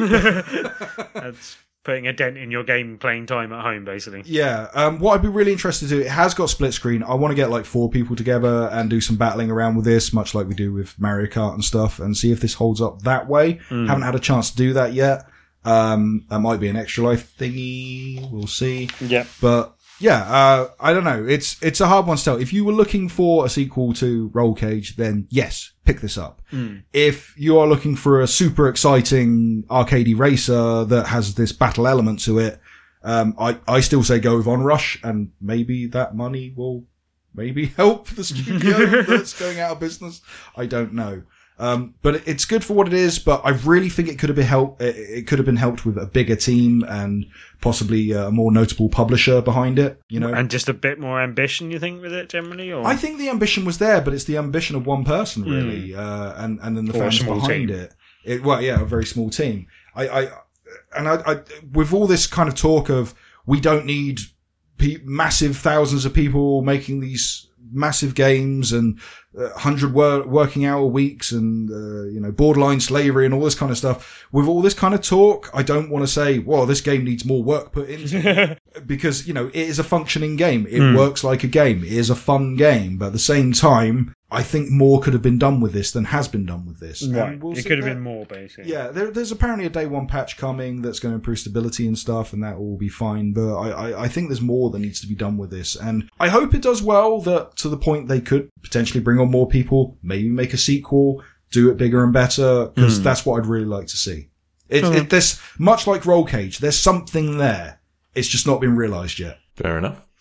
D: That's putting a dent in your game playing time at home, basically.
E: Yeah. What I'd be really interested to do, it has got split screen. I want to get like 4 people together and do some battling around with this, much like we do with Mario Kart and stuff, and see if this holds up that way. Haven't had a chance to do that yet. That might be an Extra Life thingy. We'll see.
D: Yeah.
E: But yeah, I don't know. It's a hard one to tell. If you were looking for a sequel to Roll Cage, then yes, pick this up. If you are looking for a super exciting arcadey racer that has this battle element to it, I still say go with Onrush, and maybe that money will maybe help the studio that's going out of business. I don't know. But it's good for what it is, but I really think it could have been helped with a bigger team and possibly a more notable publisher behind it,
D: And just a bit more ambition, you think, with it generally? Or?
E: I think the ambition was there, but it's the ambition of one person, really, and then the fans behind it. A very small team. I with all this kind of talk of we don't need massive thousands of people making these massive games and 100 working hour weeks and borderline slavery and all this kind of stuff. With all this kind of talk, I don't want to say, well, this game needs more work put into it because it is a functioning game. It works like a game. It is a fun game, but at the same time, I think more could have been done with this than has been done with this.
D: Right. It could have been more, basically.
E: Yeah, there's apparently a day one patch coming that's going to improve stability and stuff, and that will be fine. But I think there's more that needs to be done with this. And I hope it does well, that to the point they could potentially bring on more people, maybe make a sequel, do it bigger and better, because that's what I'd really like to see. There's much like Roll Cage, there's something there. It's just not been realised yet.
C: Fair enough.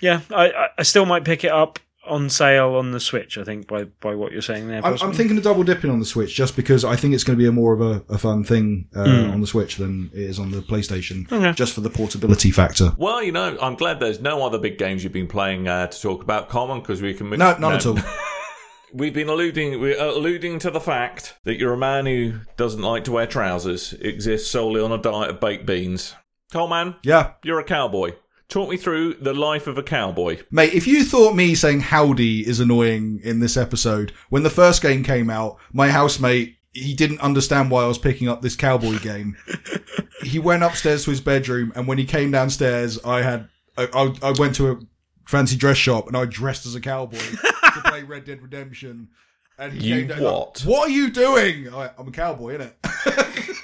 D: Yeah, I still might pick it up on sale on the Switch, I think, by what you're saying there.
E: I'm thinking of double dipping on the Switch just because I think it's going to be more of a fun thing on the Switch than it is on the PlayStation, just for the portability factor.
C: Well, I'm glad there's no other big games you've been playing to talk about, Common, because we can...
E: No, none at all.
C: We've been alluding to the fact that you're a man who doesn't like to wear trousers, exists solely on a diet of baked beans. Coleman,
E: yeah,
C: you're a cowboy. Talk me through the life of a cowboy.
E: Mate, if you thought me saying howdy is annoying in this episode, when the first game came out, my housemate, he didn't understand why I was picking up this cowboy game. He went upstairs to his bedroom, and when he came downstairs, I went to a fancy dress shop, and I dressed as a cowboy to play Red Dead Redemption. And he came down,
C: what?
E: Like, what are you doing? I'm a cowboy, innit?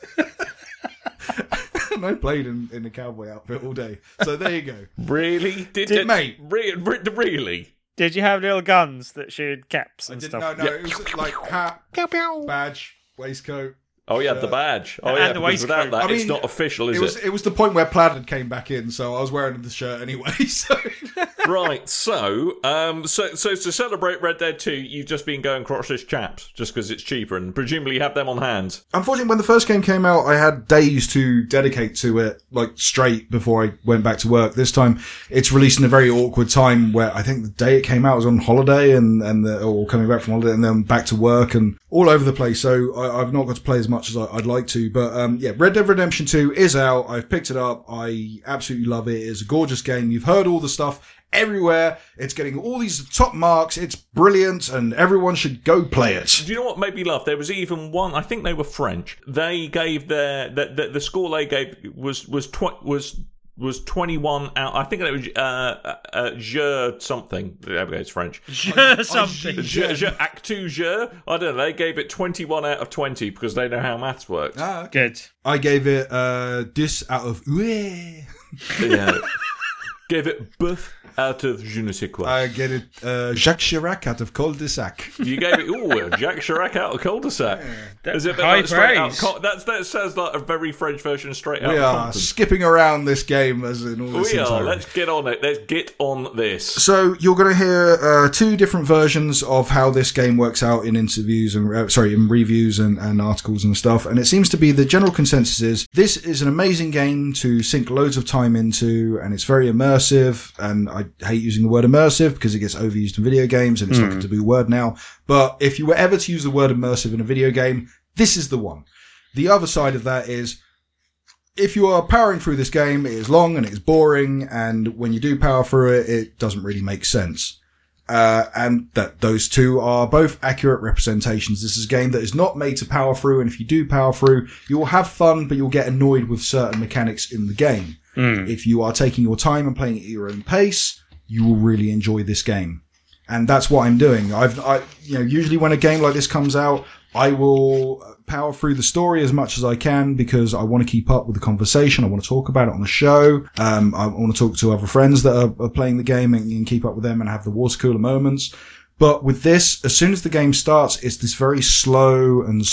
E: And I played in a cowboy outfit all day. So there you go.
C: Really?
E: Mate.
C: Really?
D: Did you have little guns that shoot caps and stuff?
E: No, it was like hat, badge, waistcoat.
C: Oh, yeah, the badge. Oh,
D: and
C: yeah,
D: the
C: because
D: waistcoat.
C: without that, it's not official, is it?
E: It was the point where Plaid had came back in, so I was wearing the shirt anyway. So.
C: Right, so to celebrate Red Dead 2, you've just been going crotchless chaps, just because it's cheaper, and presumably you have them on hand.
E: Unfortunately, when the first game came out, I had days to dedicate to it, like, straight before I went back to work. This time, it's released in a very awkward time where I think the day it came out was on holiday or coming back from holiday and then back to work and all over the place. So I've not got to play as much as I'd like to. But, Red Dead Redemption 2 is out. I've picked it up. I absolutely love it. It's a gorgeous game. You've heard all the stuff everywhere. It's getting all these top marks. It's brilliant, and everyone should go play it.
C: Do you know what made me laugh? There was even one. I think they were French. They gave the score they gave was 21 out. I think it was Je something. There we go. It's French.
D: Je something.
C: Je. I don't know. They gave it 21 out of 20 because they know how maths works.
E: Okay.
D: Good.
E: I gave it 10 out of
C: Yeah. Gave it boeuf out of je ne sais quoi.
E: I get it Jacques Chirac out of cul-de-sac.
C: You gave it Jacques Chirac out of cul-de-sac.
D: Yeah.
C: Is it
D: high
C: like straight
D: praise.
C: out? That sounds like a very French version of straight out.
E: We are
C: Compton.
E: skipping around this game as in all this.
C: We are.
E: entirely.
C: Let's get on it. Let's get on this.
E: So you're going to hear two different versions of how this game works out in interviews and in reviews and articles and stuff. And it seems to be the general consensus is this is an amazing game to sink loads of time into, and it's very immersive. And I hate using the word immersive because it gets overused in video games and it's like a taboo word now. But if you were ever to use the word immersive in a video game, this is the one. The other side of that is, if you are powering through this game, it is long and it is boring, and when you do power through it, it doesn't really make sense. And that those two are both accurate representations. This is a game that is not made to power through, and if you do power through, you will have fun, but you'll get annoyed with certain mechanics in the game. If you are taking your time and playing at your own pace, you will really enjoy this game. And that's what I'm doing. Usually when a game like this comes out, I will power through the story as much as I can because I want to keep up with the conversation. I want to talk about it on the show. I want to talk to other friends that are playing the game and keep up with them and have the water cooler moments. But with this, as soon as the game starts, it's this very slow and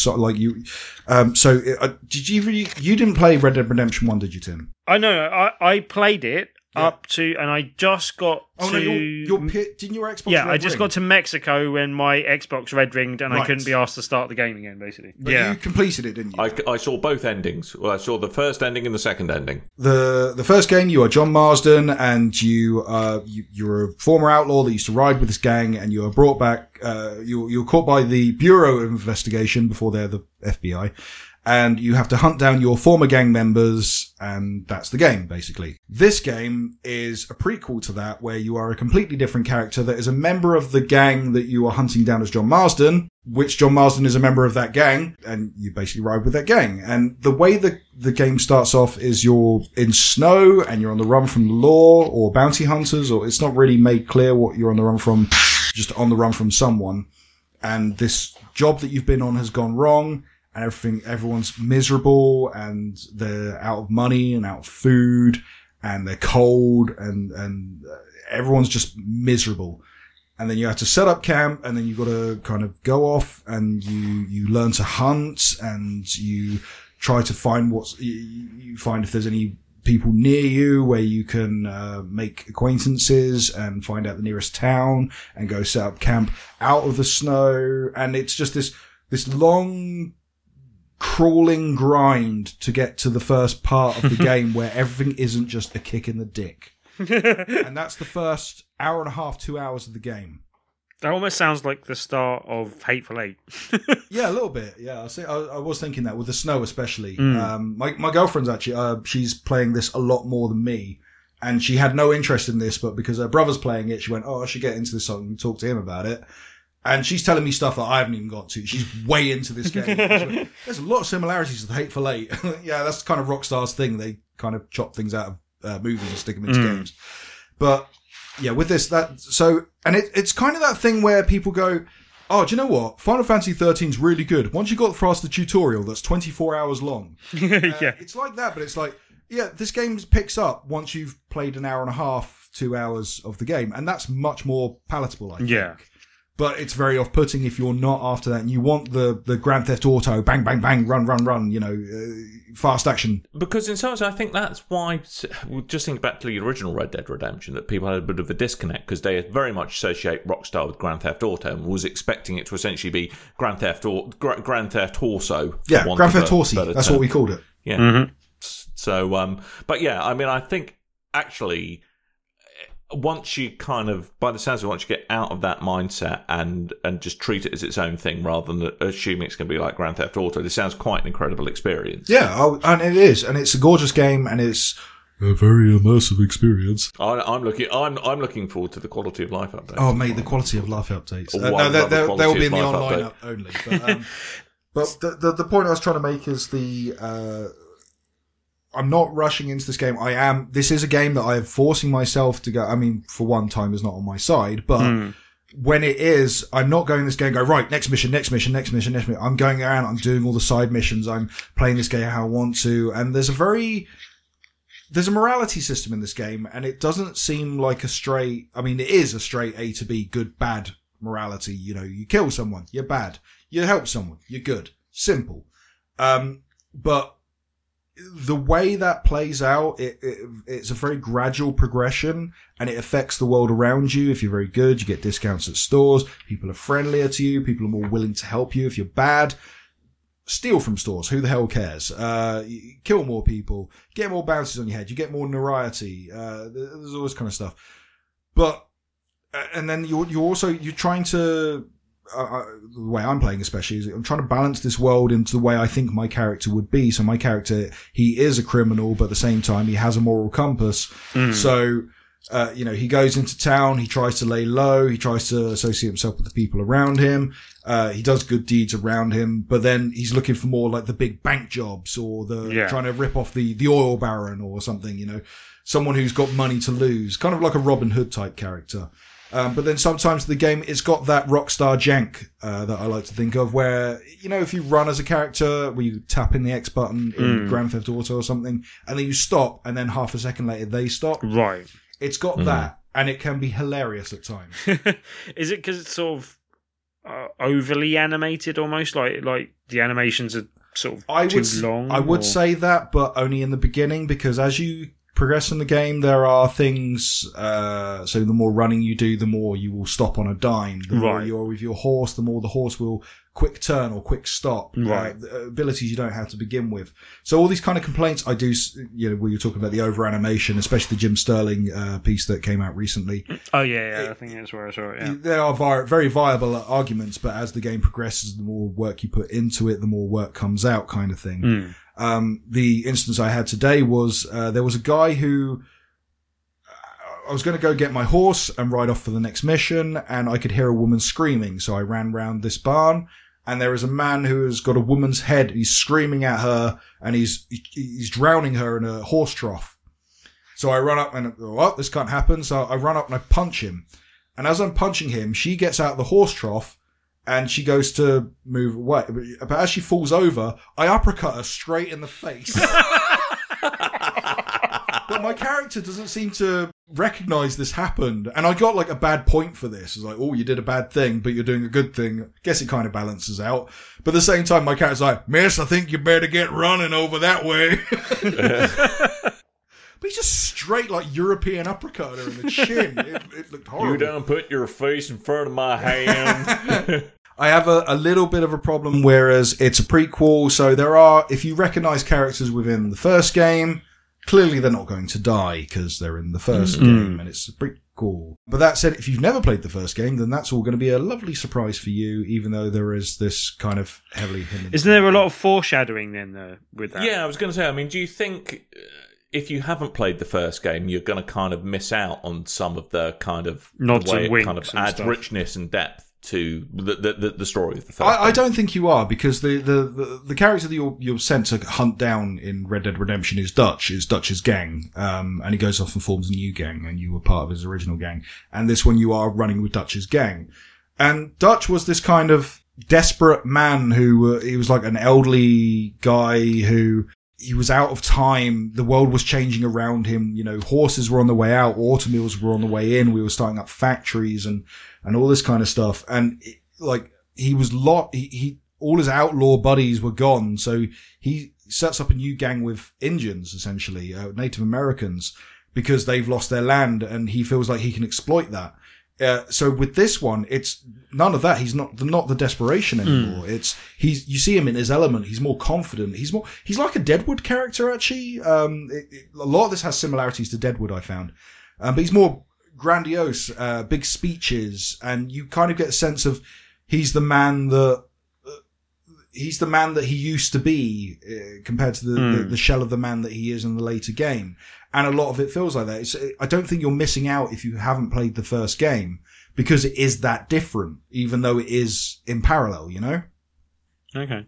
E: did you didn't play Red Dead Redemption 1, did you, Tim?
D: I know. I played it up to, and I just got to...
E: No, didn't your Xbox
D: Yeah,
E: Red
D: I just
E: ring?
D: got to Mexico when my Xbox red ringed and I
E: Right.
D: couldn't be asked to start the game again, basically.
E: But you completed it, didn't you?
C: I saw both endings. Well, I saw the first ending and the second ending.
E: The first game, you are John Marsden, and you're a former outlaw that used to ride with this gang, and you are brought back. You're caught by the Bureau of Investigation before they're the FBI, and you have to hunt down your former gang members, and that's the game, basically. This game is a prequel to that, where you are a completely different character that is a member of the gang that you are hunting down as John Marsden, which John Marsden is a member of that gang, and you basically ride with that gang. And the way the game starts off is you're in snow, and you're on the run from the law, or bounty hunters, or it's not really made clear what you're on the run from, just on the run from someone. And this job that you've been on has gone wrong, and everyone's miserable, and they're out of money and out of food, and they're cold, and everyone's just miserable. And then you have to set up camp, and then you've got to kind of go off, and you learn to hunt, and you try to find you find if there's any people near you where you can make acquaintances and find out the nearest town and go set up camp out of the snow. And it's just this long crawling grind to get to the first part of the game where everything isn't just a kick in the dick. And that's the first hour and a half, 2 hours of the game.
D: That almost sounds like the start of Hateful Eight.
E: Yeah, a little bit. Yeah, I was thinking that with the snow, especially. My girlfriend's actually she's playing this a lot more than me, and she had no interest in this, but because her brother's playing it, she went, "Oh, I should get into this song and talk to him about it." And she's telling me stuff that I haven't even got to. She's way into this game. There's a lot of similarities with Hateful Eight. Yeah, that's kind of Rockstar's thing. They kind of chop things out of movies and stick them into games. But yeah, with this, it's kind of that thing where people go, "Oh, do you know what? Final Fantasy 13 is really good. Once you got past the tutorial, that's 24 hours long."
D: Yeah.
E: It's like that, but it's like, yeah, this game picks up once you've played an hour and a half, 2 hours of the game, and that's much more palatable, I think.
D: Yeah.
E: But it's very off-putting if you're not after that and you want the Grand Theft Auto, bang, bang, bang, run, run, run, fast action.
C: Because in some ways, I think that's why, just think back to the original Red Dead Redemption, that people had a bit of a disconnect because they very much associate Rockstar with Grand Theft Auto and was expecting it to essentially be Grand Theft Torso.
E: Yeah, Grand Theft Torso, that's what we called it.
C: Yeah.
D: Mm-hmm.
C: So, but yeah, I mean, I think actually, once you kind of, by the sounds of it, once you get out of that mindset and just treat it as its own thing rather than assuming it's going to be like Grand Theft Auto, this sounds quite an incredible experience.
E: Yeah, and it is, and it's a gorgeous game, and it's a very immersive experience.
C: I'm looking forward to the quality of life updates.
E: Oh, mate, the quality of life updates.
C: No,
E: they will be in the online only. But, but the point I was trying to make is I'm not rushing into this game. This is a game that I am forcing myself to go. I mean, for one, time is not on my side, but when it is, I'm not going this game and go, right, next mission. I'm going around, I'm doing all the side missions, I'm playing this game how I want to, and there's a morality system in this game, and it doesn't seem like it is a straight A to B, good, bad morality. You kill someone, you're bad. You help someone, you're good. Simple. But the way that plays out, it's a very gradual progression, and it affects the world around you. If you're very good, you get discounts at stores. People are friendlier to you. People are more willing to help you. If you're bad, steal from stores. Who the hell cares? Kill more people. Get more bounces on your head. You get more notoriety. There's all this kind of stuff. But, and then you're trying to, the way I'm playing especially is I'm trying to balance this world into the way I think my character would be. So my character, he is a criminal, but at the same time, he has a moral compass. So, he goes into town, he tries to lay low, he tries to associate himself with the people around him. He does good deeds around him, but then he's looking for more like the big bank jobs or trying to rip off the oil baron or something, someone who's got money to lose, kind of like a Robin Hood type character. But then sometimes the game, it's got that Rockstar jank that I like to think of where, if you run as a character where you tap in the X button in Grand Theft Auto or something, and then you stop, and then half a second later they stop.
D: Right.
E: It's got that, and it can be hilarious at times.
D: Is it because it's sort of overly animated almost? Like the animations are sort of too long?
E: I would say that, but only in the beginning, because as you progress in the game, there are things, so the more running you do, the more you will stop on a dime. The more you're with your horse, the more the horse will quick turn or quick stop. Abilities you don't have to begin with. So all these kind of complaints I do, where you're talking about the over animation, especially the Jim Sterling piece that came out recently.
D: Oh yeah, I think that's where I saw it. Yeah.
E: There are very viable arguments, but as the game progresses, the more work you put into it, the more work comes out, kind of thing. The instance I had today was, there was a guy who, I was going to go get my horse and ride off for the next mission, and I could hear a woman screaming. So I ran round this barn, and there is a man who has got a woman's head. He's screaming at her, and he's drowning her in a horse trough. So I run up and, this can't happen. So I run up and I punch him. And as I'm punching him, she gets out of the horse trough, and she goes to move away. But as she falls over, I uppercut her straight in the face. But my character doesn't seem to recognize this happened. And I got like a bad point for this. It's like, you did a bad thing, but you're doing a good thing. Guess it kind of balances out. But at the same time, my character's like, miss, I think you better get running over that way. But he just straight like European uppercut her in the chin. It looked horrible.
C: You don't put your face in front of my hand.
E: I have a little bit of a problem, whereas it's a prequel, so there are, if you recognise characters within the first game, clearly they're not going to die because they're in the first game and it's a prequel. But that said, if you've never played the first game, then that's all going to be a lovely surprise for you, even though there is this kind of heavily hidden.
D: Isn't there a lot of foreshadowing then with that?
C: Yeah, I was going to say, I mean, do you think if you haven't played the first game, you're going to kind of miss out on some of the kind of
D: nods
C: the way
D: and winks
C: it kind of
D: and
C: adds
D: stuff.
C: Richness and depth to the story of the first game?
E: I don't think you are, because the character that you're sent to hunt down in Red Dead Redemption is Dutch's gang, and he goes off and forms a new gang, and you were part of his original gang. And this one you are running with Dutch's gang. And Dutch was this kind of desperate man who, he was like an elderly guy who, he was out of time. The world was changing around him. You know, horses were on the way out. Automobiles were on the way in. We were starting up factories and all this kind of stuff. And he was all his outlaw buddies were gone. So he sets up a new gang with Indians, essentially, Native Americans, because they've lost their land and he feels like he can exploit that. So with this one, it's none of that. He's not the desperation anymore. You see him in his element. He's more confident. He's like a Deadwood character, actually. A lot of this has similarities to Deadwood, I found. But he's more grandiose, big speeches, and you kind of get a sense of he's the man that he used to be, compared to the shell of the man that he is in the later game. And a lot of it feels like that. I don't think you're missing out if you haven't played the first game, because it is that different, even though it is in parallel, you know?
D: Okay.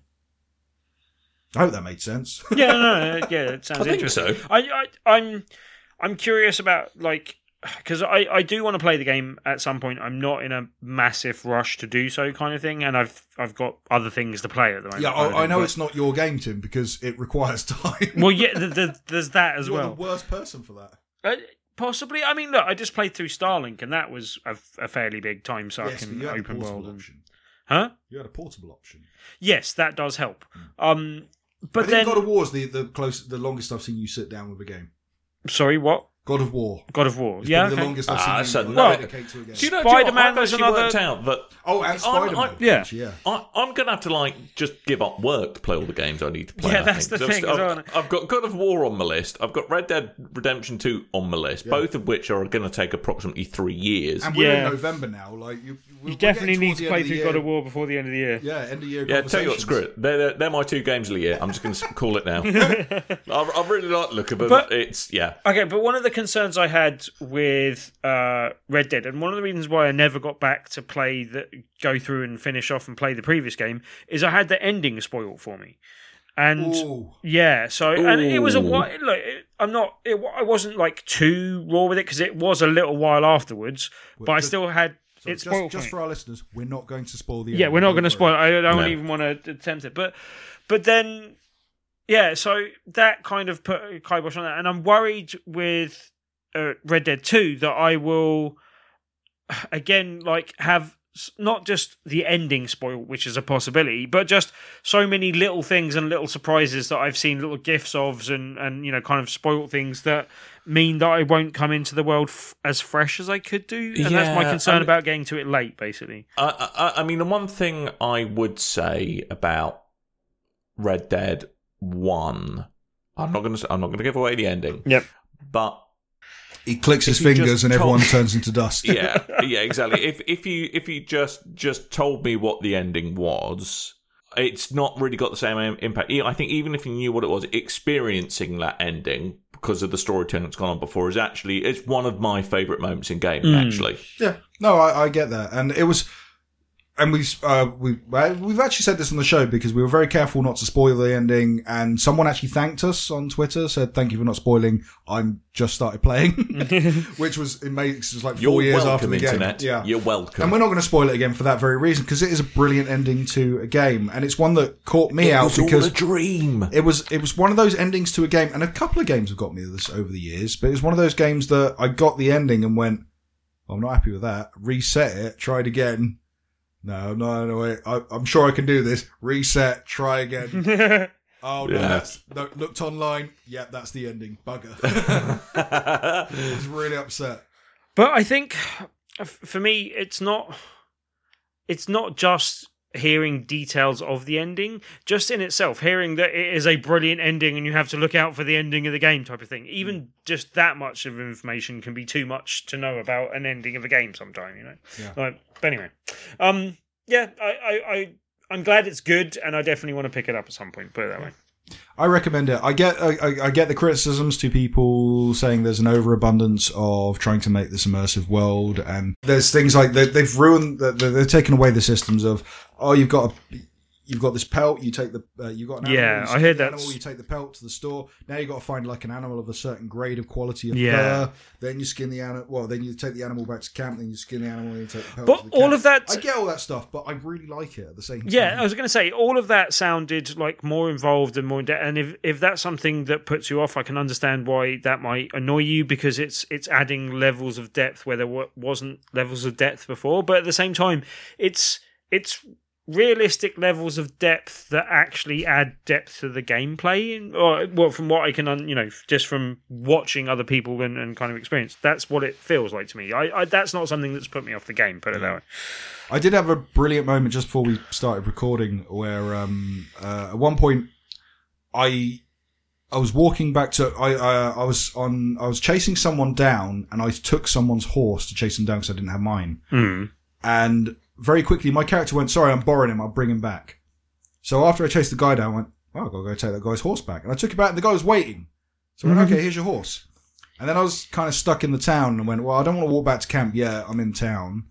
E: I hope that made sense.
D: Yeah, it sounds interesting.
C: So.
D: I'm curious about, like, because I do want to play the game at some point. I'm not in a massive rush to do so, kind of thing, and I've got other things to play at the moment.
E: Yeah, I know it's not your game, Tim, because it requires time.
D: Well, yeah, there's that as
E: You're
D: well.
E: the worst person for that.
D: Possibly. I mean, look, I just played through Starlink, and that was a fairly big time suck
E: Yes, but
D: in
E: you had a
D: open
E: portable
D: world.
E: option.
D: Huh?
E: You had a portable option.
D: Yes, that does help. But
E: I
D: then,
E: think God of War is the longest I've seen you sit down with a game.
D: Sorry, what?
E: God of War.
D: God of War.
E: It's
D: Yeah,
E: probably
D: okay.
E: the longest I've seen you
C: well,
E: dedicate to a game.
C: Do you know,
D: Spider-Man
C: I've
D: was
C: actually
D: another-
C: worked out that
E: And Spider-Man.
D: Yeah.
C: I'm going to have to just give up work to play all the games I need to play.
D: Yeah,
C: I
D: that's
C: think.
D: the thing as well.
C: I've got God of War on my list. I've got Red Dead Redemption 2 on my list, both of which are going to take approximately 3 years.
E: And we're
D: Yeah.
E: in November now.
D: You definitely need to play through God of War before the end of the year.
E: Yeah, end of year.
C: Yeah, tell you what, screw it. They're my 2 games of the year. I'm just going to call it now. I really like the look of them.
D: But-
C: Yeah.
D: Okay, but one of the concerns I had with Red Dead, and one of the reasons why I never got back to go through and finish off and play the previous game, is I had the ending spoiled for me. And
E: Ooh.
D: yeah, so and it was a
C: Ooh.
D: while. Look, I wasn't like too raw with it because it was a little while afterwards, but I
E: just-
D: still had
E: So
D: it spoiled
E: just
D: for
E: for
D: me.
E: our listeners, we're not going to spoil the
D: Yeah,
E: ending,
D: we're not
E: don't
D: going to
E: worry.
D: spoil it. I don't
C: No.
D: even want to attempt it, but then yeah, so that kind of put a kibosh on that, and I'm worried with Red Dead 2 that I will again have not just the ending spoiled, which is a possibility, but just so many little things and little surprises that I've seen, little gifs of, and kind of spoiled things that mean that I won't come into the world as fresh as I could do, and that's my
C: Yeah,
D: concern about getting to it late, basically.
C: I mean, the one thing I would say about Red Dead 1, I'm not going to give away the ending.
D: Yep.
C: But
E: He clicks his
C: If you
E: fingers
C: just
E: and everyone
C: told-
E: turns into dust.
C: yeah, exactly. If you just told me what the ending was, it's not really got the same impact. I think even if you knew what it was, experiencing that ending because of the storytelling that's gone on before it's one of my favourite moments in game. Actually,
E: Yeah, no, I get that, and it was, and we've actually said this on the show because we were very careful not to spoil the ending, and someone actually thanked us on Twitter, said thank you for not spoiling. I'm just started playing, which was it makes us like 4
C: you're
E: years
C: welcome,
E: after the
C: Internet.
E: game. Yeah,
C: You're welcome.
E: and we're not going to spoil it again for that very reason because it is a brilliant ending to a game, and it's one that caught me out
C: all
E: because
C: a dream.
E: It was one of those endings to a game, and a couple of games have got me this over the years, but it was one of those games that I got the ending and went, I'm not happy with that. Reset it, tried again. No, wait. I'm sure I can do this. Reset, try again. Oh no,
C: Yeah.
E: looked online. Yep, that's the ending. Bugger. I was really upset.
D: But I think for me, it's not just hearing details of the ending, just in itself, hearing that it is a brilliant ending and you have to look out for the ending of the game type of thing. Even just that much of information can be too much to know about an ending of a game sometime, you know?
E: Yeah.
D: But anyway, I'm glad it's good, and I definitely want to pick it up at some point, put it that way.
E: I recommend it. I get the criticisms to people saying there's an overabundance of trying to make this immersive world, and there's things like they've ruined, they've taken away the systems of, oh, you've got this pelt, you take the you've got an animal,
D: Yeah, I heard that.
E: You take the pelt to the store. Now you've got to find like an animal of a certain grade of quality of
D: Yeah.
E: fur. Then you skin the animal. Well, then you take the animal back to camp. Then you skin the animal. And you take the pelt.
D: But
E: to the
D: all
E: camp.
D: of that,
E: I get all that stuff, but I really like it at the same time.
D: yeah, I was going to say all of that sounded like more involved and more in depth. And if that's something that puts you off, I can understand why that might annoy you, because it's adding levels of depth where there wasn't levels of depth before. But at the same time, it's realistic levels of depth that actually add depth to the gameplay, or well, from what I can, just from watching other people and kind of experience, that's what it feels like to me. I that's not something that's put me off the game, put it that way.
E: I did have a brilliant moment just before we started recording where at one point I was walking back to I was chasing someone down, and I took someone's horse to chase him down because I didn't have mine. And very quickly, my character went, sorry, I'm borrowing him, I'll bring him back. So after I chased the guy down, I went, oh, I've got to go take that guy's horse back. And I took it back, and the guy was waiting. So I went, okay, here's your horse. And then I was kind of stuck in the town and went, well, I don't want to walk back to camp yet, I'm in town.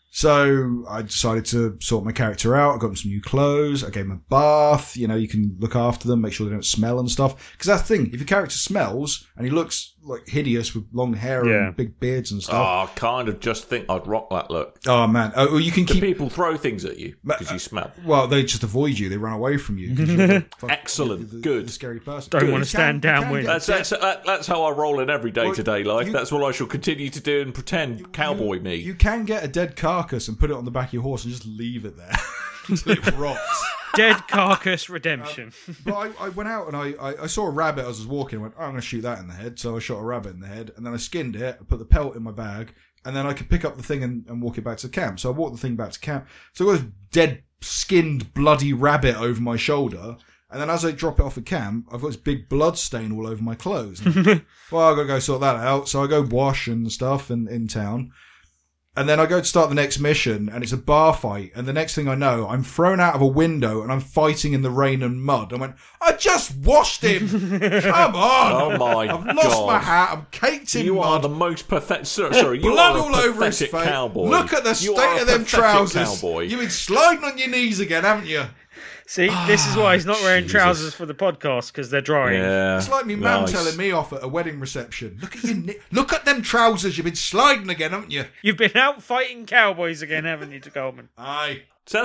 E: So I decided to sort my character out. I got him some new clothes. I gave him a bath. You can look after them, make sure they don't smell and stuff. Because that's the thing. If your character smells and he looks like hideous with long hair and big beards and stuff.
C: Oh, I kind of just think I'd rock that look.
E: Oh, man. Oh, you can
C: Do
E: keep...
C: people throw things at you because you smell?
E: Well, they just avoid you. They run away from you. 'Cause you're
C: Excellent.
E: the
C: Good.
E: scary person.
D: Don't
E: Good.
D: want to stand downwind.
C: That's how I roll in every day-to-day life.
E: you-
C: That's what I shall continue to do and pretend cowboy me.
E: You can get a dead carcass and put it on the back of your horse and just leave it there until it rots.
D: Dead carcass redemption.
E: But I went out and I saw a rabbit as I was walking. I went, oh, I'm going to shoot that in the head. So I shot a rabbit in the head, and then I skinned it, I put the pelt in my bag, and then I could pick up the thing and walk it back to camp. So I walked the thing back to camp. So I got this dead, skinned, bloody rabbit over my shoulder. And then as I drop it off at camp, I've got this big blood stain all over my clothes. Well, I've got to go sort that out. So I go wash and stuff in town. And then I go to start the next mission, and it's a bar fight. And the next thing I know, I'm thrown out of a window, and I'm fighting in the rain and mud. I went, I just washed him! Come on!
C: Oh my
E: I've lost
C: God.
E: my hat, I'm caked in
C: You
E: mud.
C: are the most pathetic. Sorry, you
E: Blood
C: are a
E: all over his
C: pathetic
E: face.
C: cowboy.
E: Look at the
C: You
E: state
C: are a
E: of them
C: pathetic
E: trousers.
C: Cowboy.
E: You've been sliding on your knees again, haven't you?
D: See, this is why he's not wearing
C: Jesus.
D: trousers for the podcast, because they're drying.
C: Yeah,
E: It's like me mum
C: nice.
E: telling me off at a wedding reception. Look at them trousers. You've been sliding again, haven't you?
D: You've been out fighting cowboys again, haven't you, Coleman?
E: Aye.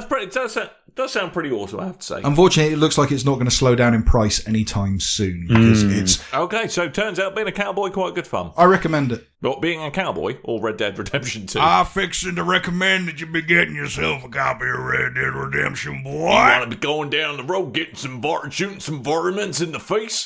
C: Does sound pretty awesome, I have to say.
E: Unfortunately, it looks like it's not going to slow down in price anytime soon because it's.
C: Okay, so turns out being a cowboy quite good fun.
E: I recommend it.
C: Not being a cowboy or Red Dead Redemption 2.
E: I'm fixing to recommend that you be getting yourself a copy of Red Dead Redemption,
C: You
E: boy.
C: want to be going down the road, getting shooting some varmints in the face?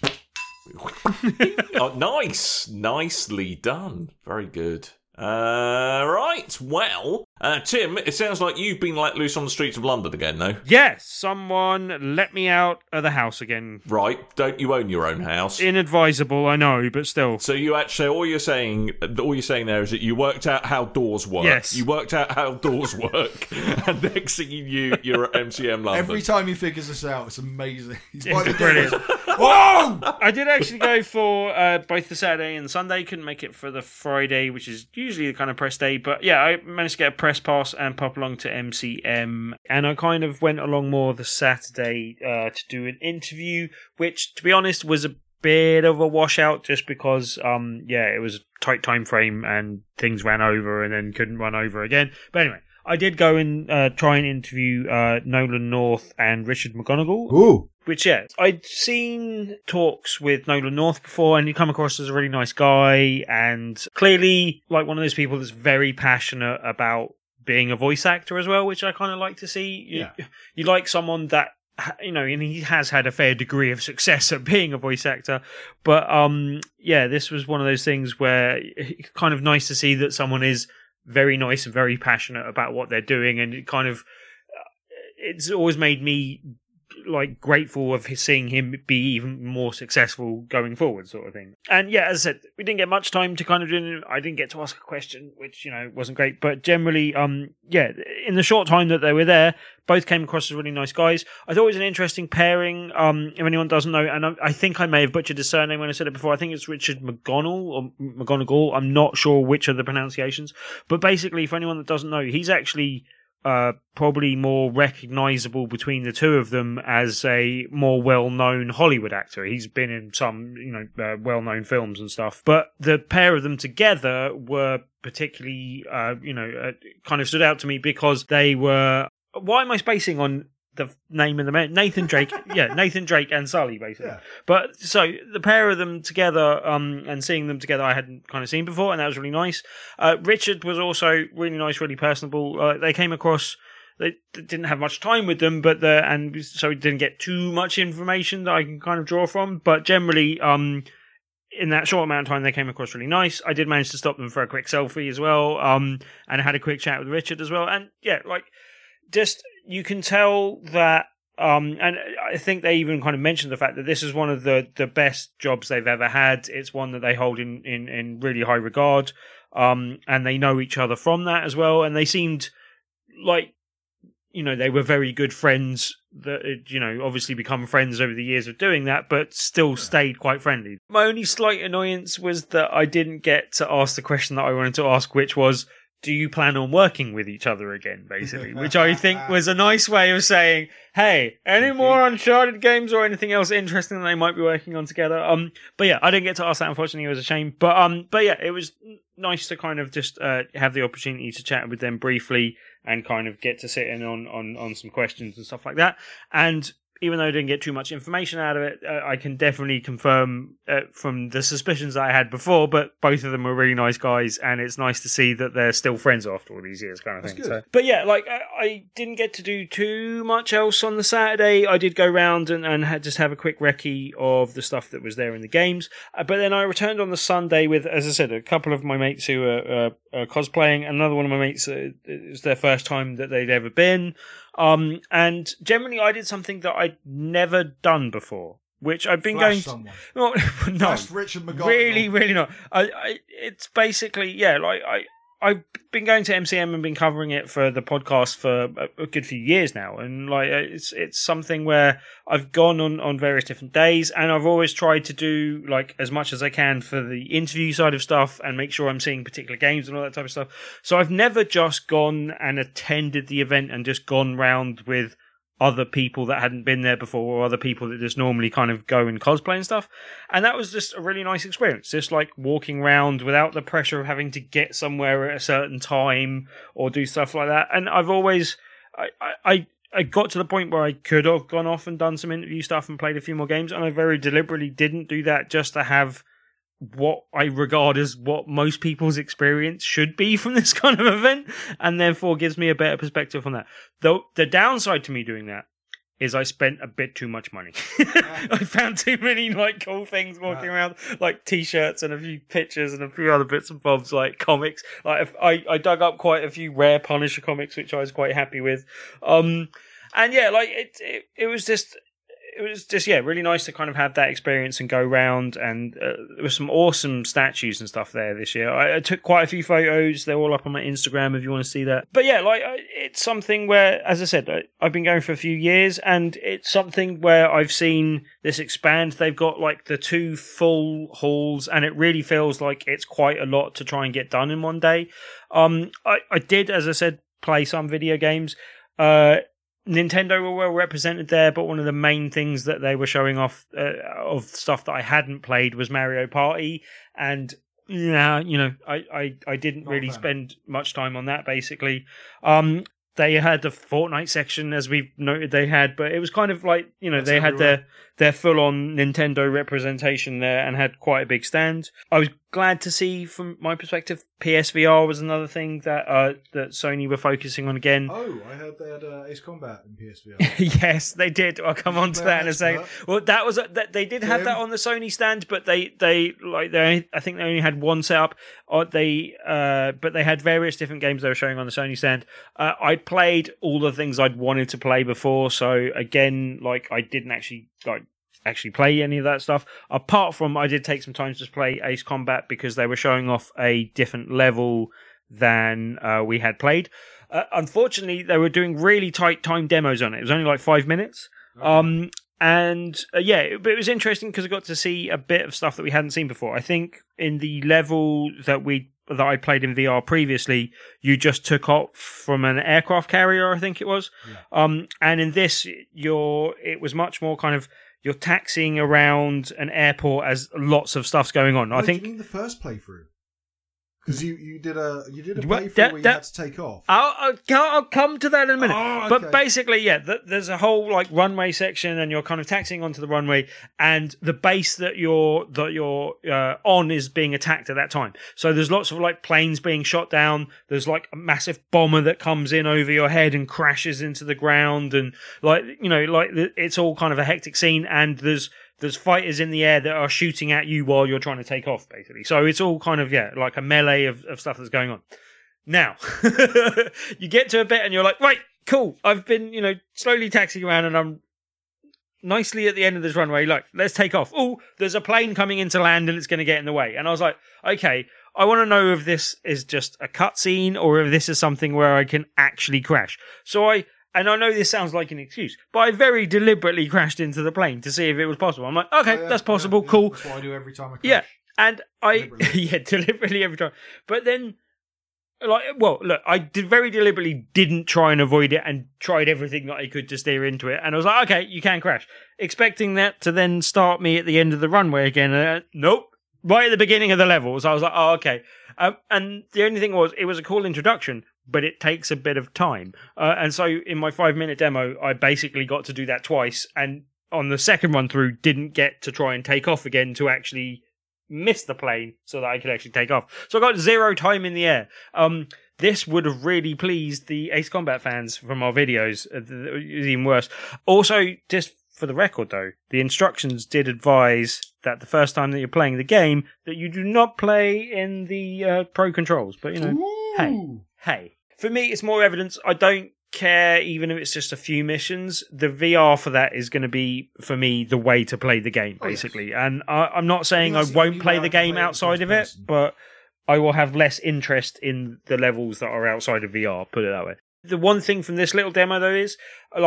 C: Oh, nice. Nicely done. Very good. Right. Well, Tim, it sounds like you've been let loose on the streets of London again, though.
D: Yes, someone let me out of the house again.
C: Right. Don't you own your own house?
D: Inadvisable, I know, but still.
C: So you actually, all you're saying there is that you worked out how doors work.
D: Yes.
C: You worked out how doors work, and next thing you knew, you're at MCM London.
E: Every time he figures this out, it's amazing. He's
D: It's
E: by the
D: brilliant.
E: Whoa!
D: I did actually go for both the Saturday and Sunday. Couldn't make it for the Friday, which is usually the kind of press day. But yeah, I managed to get a press pass and pop along to MCM. And I kind of went along more the Saturday to do an interview, which, to be honest, was a bit of a washout just because, it was a tight time frame and things ran over and then couldn't run over again. But anyway, I did go and try and interview Nolan North and Richard McGonigal.
E: Ooh.
D: Which, yeah, I'd seen talks with Nolan North before, and he come across as a really nice guy, and clearly, like, one of those people that's very passionate about being a voice actor as well, which I kind of like to see. You like someone that and he has had a fair degree of success at being a voice actor. But this was one of those things where it's kind of nice to see that someone is very nice and very passionate about what they're doing, and it kind of it's always made me like grateful of seeing him be even more successful going forward, sort of thing. And yeah, as I said, we didn't get much time to kind of do. I didn't get to ask a question, which wasn't great. But generally, in the short time that they were there, both came across as really nice guys. I thought it was an interesting pairing. If anyone doesn't know, and I think I may have butchered his surname when I said it before. I think it's Richard McGonigal or McGonigal. I'm not sure which are the pronunciations, but basically, for anyone that doesn't know, he's actually probably more recognizable between the two of them as a more well-known Hollywood actor. He's been in some, well-known films and stuff. But the pair of them together were particularly, kind of stood out to me because they were... Why am I spacing on the name of the man? Nathan Drake. Yeah, Nathan Drake and Sully, basically. Yeah. But so the pair of them together, and seeing them together, I hadn't kind of seen before, and that was really nice. Richard was also really nice, really personable. They came across. They didn't have much time with them, and so we didn't get too much information that I can kind of draw from. But generally, in that short amount of time, they came across really nice. I did manage to stop them for a quick selfie as well, and I had a quick chat with Richard as well. And yeah, just you can tell that, and I think they even kind of mentioned the fact that this is one of the best jobs they've ever had. It's one that they hold in really high regard, and they know each other from that as well. And they seemed like, they were very good friends that, obviously become friends over the years of doing that, but still stayed quite friendly. My only slight annoyance was that I didn't get to ask the question that I wanted to ask, which was, do you plan on working with each other again, basically? Which I think was a nice way of saying, hey, any more Uncharted games or anything else interesting that they might be working on together? But yeah, I didn't get to ask that, unfortunately. It was a shame. But yeah, it was nice to kind of just have the opportunity to chat with them briefly and kind of get to sit in on some questions and stuff like that. And even though I didn't get too much information out of it, I can definitely confirm from the suspicions that I had before, but both of them were really nice guys, and it's nice to see that they're still friends after all these years, kind of thing. So, but yeah, I didn't get to do too much else on the Saturday. I did go round and had just have a quick recce of the stuff that was there in the games, but then I returned on the Sunday with, as I said, a couple of my mates who are cosplaying. Another one of my mates, it was their first time that they'd ever been. And generally I did something that I'd never done before, which I've been
E: Flash
D: going to...
E: No.
D: Flash
E: Richard McGonigal.
D: Really not. It's basically, I've been going to MCM and been covering it for the podcast for a good few years now, and it's something where I've gone on various different days, and I've always tried to do as much as I can for the interview side of stuff and make sure I'm seeing particular games and all that type of stuff. So I've never just gone and attended the event and just gone round with other people that hadn't been there before, or other people that just normally kind of go and cosplay and stuff. And that was just a really nice experience, just walking around without the pressure of having to get somewhere at a certain time or do stuff like that. And I've always I got to the point where I could have gone off and done some interview stuff and played a few more games, and I very deliberately didn't do that just to have what I regard as what most people's experience should be from this kind of event, and therefore gives me a better perspective on that. Though the downside to me doing that is I spent a bit too much money. I found too many cool things walking around, t-shirts and a few pictures and a few other bits and bobs, comics. I dug up quite a few rare Punisher comics, which I was quite happy with. And yeah, it was just really nice to kind of have that experience and go round, and there were some awesome statues and stuff there this year. I took quite a few photos. They're all up on my Instagram if you want to see that. But yeah, it's something where, as I said, I've been going for a few years, and it's something where I've seen this expand. They've got the 2 full halls, and it really feels like it's quite a lot to try and get done in one day. I did, as I said, play some video games. Nintendo were well represented there, but one of the main things that they were showing off of stuff that I hadn't played was Mario Party, and I didn't really spend much time on that, basically. they had the Fortnite section, as we've noted they had, but it was kind of like,
E: That's
D: they had
E: everywhere.
D: their full-on Nintendo representation there and had quite a big stand. I was glad to see, from my perspective, PSVR was another thing that that Sony were focusing on again.
E: Oh, I heard they had Ace Combat in PSVR.
D: Yes, they did. I'll come on to that in a second. Well, that was they did have that on the Sony stand, but I think they only had one setup. But they had various different games they were showing on the Sony stand. I'd played all the things I'd wanted to play before, so again, I didn't actually play any of that stuff. Apart from, I did take some time to play Ace Combat because they were showing off a different level than we had played. Unfortunately, they were doing really tight time demos on it. It was only 5 minutes. Okay. But it was interesting because I got to see a bit of stuff that we hadn't seen before. I think in the level that I played in VR previously, you just took off from an aircraft carrier, I think it was. Yeah. And in this, it was much more kind of, you're taxiing around an airport as lots of stuff's going on. I think.
E: Do you mean the first playthrough? Because you did a playthrough where you had to take off.
D: I'll come to that in a minute.
E: Oh, okay.
D: But basically, there's a whole runway section, and you're kind of taxiing onto the runway, and the base that you're on is being attacked at that time. So there's lots of planes being shot down. There's a massive bomber that comes in over your head and crashes into the ground, and it's all kind of a hectic scene. And there's fighters in the air that are shooting at you while you're trying to take off, basically. So it's all kind of, like a melee of stuff that's going on. Now, you get to a bit and you're like, right, cool. I've been, slowly taxiing around and I'm nicely at the end of this runway. Let's take off. Oh, there's a plane coming into land and it's going to get in the way. And I was like, okay, I want to know if this is just a cutscene or if this is something where I can actually crash. And I know this sounds like an excuse, but I very deliberately crashed into the plane to see if it was possible. I'm like, okay, that's possible, cool.
E: That's what I do every time I crash.
D: Yeah, and deliberately every time. But then, I very deliberately didn't try and avoid it and tried everything that I could to steer into it. And I was like, okay, you can crash. Expecting that to then start me at the end of the runway again. Nope. Right at the beginning of the level. So I was like, oh, okay. And the only thing was, it was a cool introduction, but it takes a bit of time. And so in my 5-minute demo, I basically got to do that twice. And on the second run through, didn't get to try and take off again to actually miss the plane so that I could actually take off. So I got 0 time in the air. This would have really pleased the Ace Combat fans from our videos. Even worse. Also, just for the record, though, the instructions did advise that the first time that you're playing the game, that you do not play in the Pro controls. But, hey. For me, it's more evidence. I don't care, even if it's just a few missions. The VR for that is going to be, for me, the way to play the game, basically. Yes. And I'm not saying I won't play the game outside of it, but I will have less interest in the levels that are outside of VR, put it that way. The one thing from this little demo, though, is,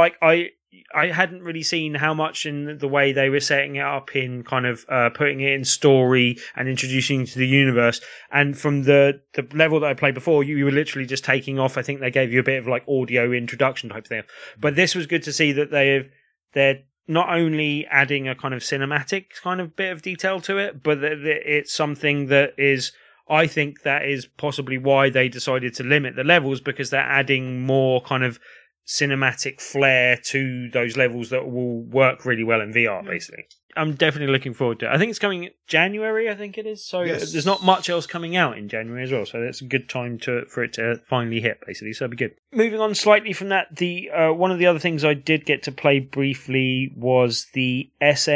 D: I hadn't really seen how much in the way they were setting it up in kind of putting it in story and introducing you to the universe. And from the level that I played before, you were literally just taking off. I think they gave you a bit of audio introduction type thing. But this was good to see that they're not only adding a kind of cinematic kind of bit of detail to it, but that it's something that is, I think that is possibly why they decided to limit the levels, because they're adding more kind of cinematic flair to those levels that will work really well in VR, basically. I'm definitely looking forward to it. I think it's coming January, I think it is. So There's not much else coming out in January as well. So that's a good time for it to finally hit, basically. So it'll be good. Moving on slightly from that, the one of the other things I did get to play briefly was the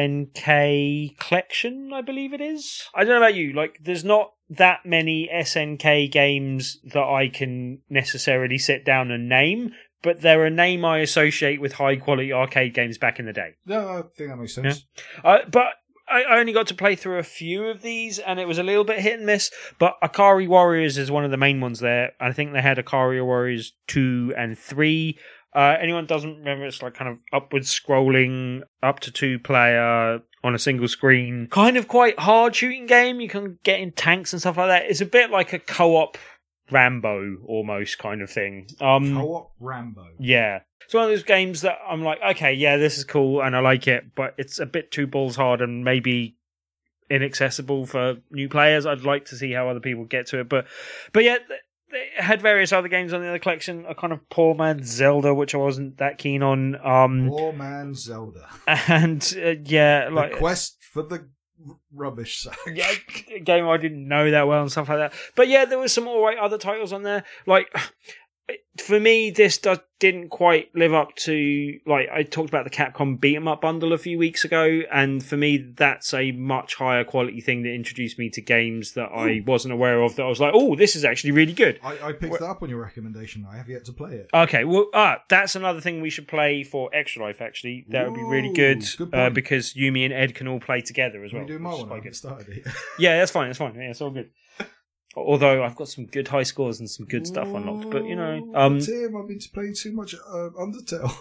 D: SNK collection, I believe it is. I don't know about you. There's not that many SNK games that I can necessarily sit down and name, but they're a name I associate with high-quality arcade games back in the day.
E: No, I think that makes sense.
D: Yeah. But I only got to play through a few of these, and it was a little bit hit and miss. But Akari Warriors is one of the main ones there. I think they had Akari Warriors 2 and 3. Anyone doesn't remember, it's kind of upward-scrolling, up to 2-player on a single screen. Kind of quite hard shooting game. You can get in tanks and stuff like that. It's a bit like a co-op Rambo almost kind of thing.
E: Co-op Rambo.
D: Yeah. It's one of those games that I'm like, okay, yeah, this is cool and I like it, but it's a bit too balls hard and maybe inaccessible for new players. I'd like to see how other people get to it. But yeah, they had various other games on the other collection. A kind of Poor Man's Zelda, which I wasn't that keen on.
E: Poor Man's Zelda.
D: And
E: The quest for the rubbish sack.
D: Yeah, a game I didn't know that well and stuff like that. But yeah, there was some alright other titles on there. Like, for me, this didn't quite live up to, like, I talked about the Capcom beat 'em up bundle a few weeks ago, and for me, that's a much higher quality thing that introduced me to games that I wasn't aware of, that I was like, oh, this is actually really good.
E: I picked that up on your recommendation. I have yet to play it.
D: Okay, well, that's another thing we should play for Extra Life, actually. That would be really good because Yumi and Ed can all play together as well.
E: Can we do my one? I haven't started it.
D: Yeah, that's fine. Yeah, it's all good. Although I've got some good high scores and some good stuff unlocked, but you know,
E: Tim, I've been playing too much Undertale.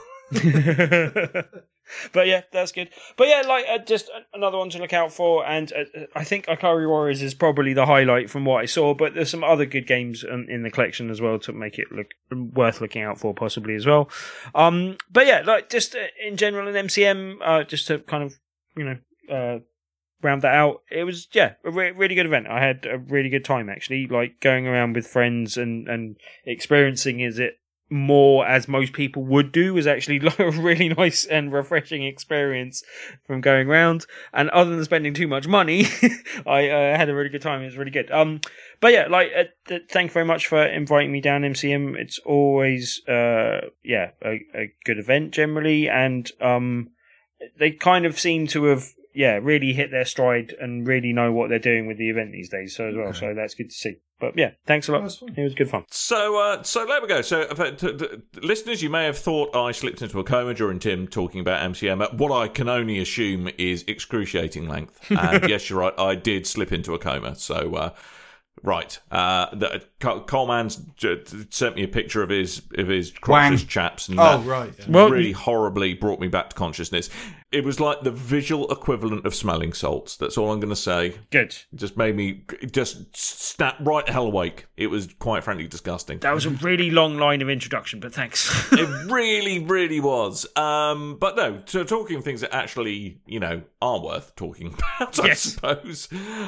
D: But yeah, that's good. But yeah, like just another one to look out for, and I think Ikari Warriors is probably the highlight from what I saw. But there's some other good games in the collection as well to make it look worth looking out for, possibly as well. But yeah, like just in general in MCM, just to kind of round that out, it was a really good event. I had a really good time actually, like going around with friends and experiencing it more as most people would do was actually like a really nice and refreshing experience from going around. And other than spending too much money, I had a really good time. It was really good. But yeah, like thank you very much for inviting me down, MCM. It's always a good event generally, and they kind of seem to have really hit their stride and really know what they're doing with the event these days. So as well, so that's good to see. But yeah, thanks a lot. It was good fun.
C: So there we go. So, listeners, you may have thought I slipped into a coma during Tim talking about MCM. What I can only assume is excruciating length. And yes, you're right. I did slip into a coma. So, right. Coleman's sent me a picture of his crotchless chaps, and really horribly brought me back to consciousness. It was like the visual equivalent of smelling salts. That's all I'm going to say.
D: Good.
C: It just made me snap right the hell awake. It was quite frankly disgusting.
D: That was a really long line of introduction, but thanks.
C: It really, really was. But no, talking things that actually, are worth talking about, I suppose.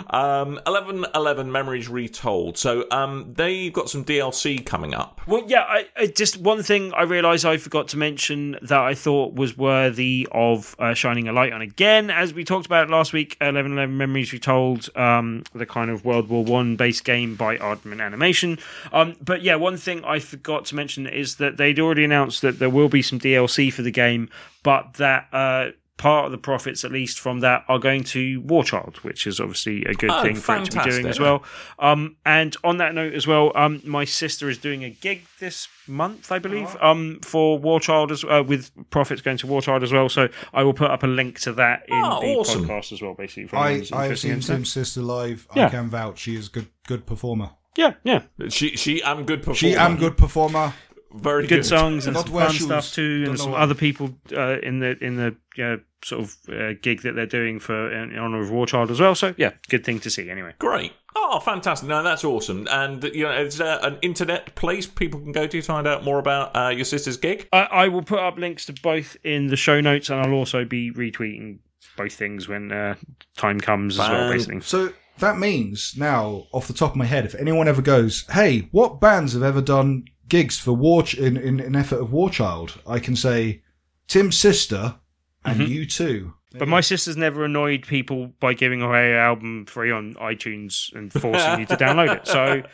C: 11/11 Memories Retold. So they've got some DLC coming up.
D: Well, yeah, I just one thing I realised I forgot to mention that I thought was worthy of shining a light on again, as we talked about last week. 11/11 Memories Retold, the kind of World War I based game by Aardman Animation. But yeah, one thing I forgot to mention is that they'd already announced that there will be some DLC for the game, but that part of the profits, at least from that, are going to War Child, which is obviously a good thing for it to be doing as well. And on that note as well, my sister is doing a gig this month, I believe, for War Child with profits going to War Child as well. So I will put up a link to that in the podcast as well, basically.
E: I have seen Tim's sister live. I can vouch. She is good performer.
C: Yeah. She am good performer. Very
D: good songs and some fun stuff too, and some other people in the sort of gig that they're doing in honour of War Child as well. So yeah, good thing to see anyway.
C: Great. Oh, fantastic. No, that's awesome. And it's an internet place people can go to find out more about your sister's gig.
D: I will put up links to both in the show notes, and I'll also be retweeting both things when time comes as well, basically.
E: So that means now, off the top of my head, if anyone ever goes, hey, what bands have ever done gigs for in effort of War Child, I can say Tim's sister and you too.
D: But my sister's never annoyed people by giving away her album free on iTunes and forcing you to download it. So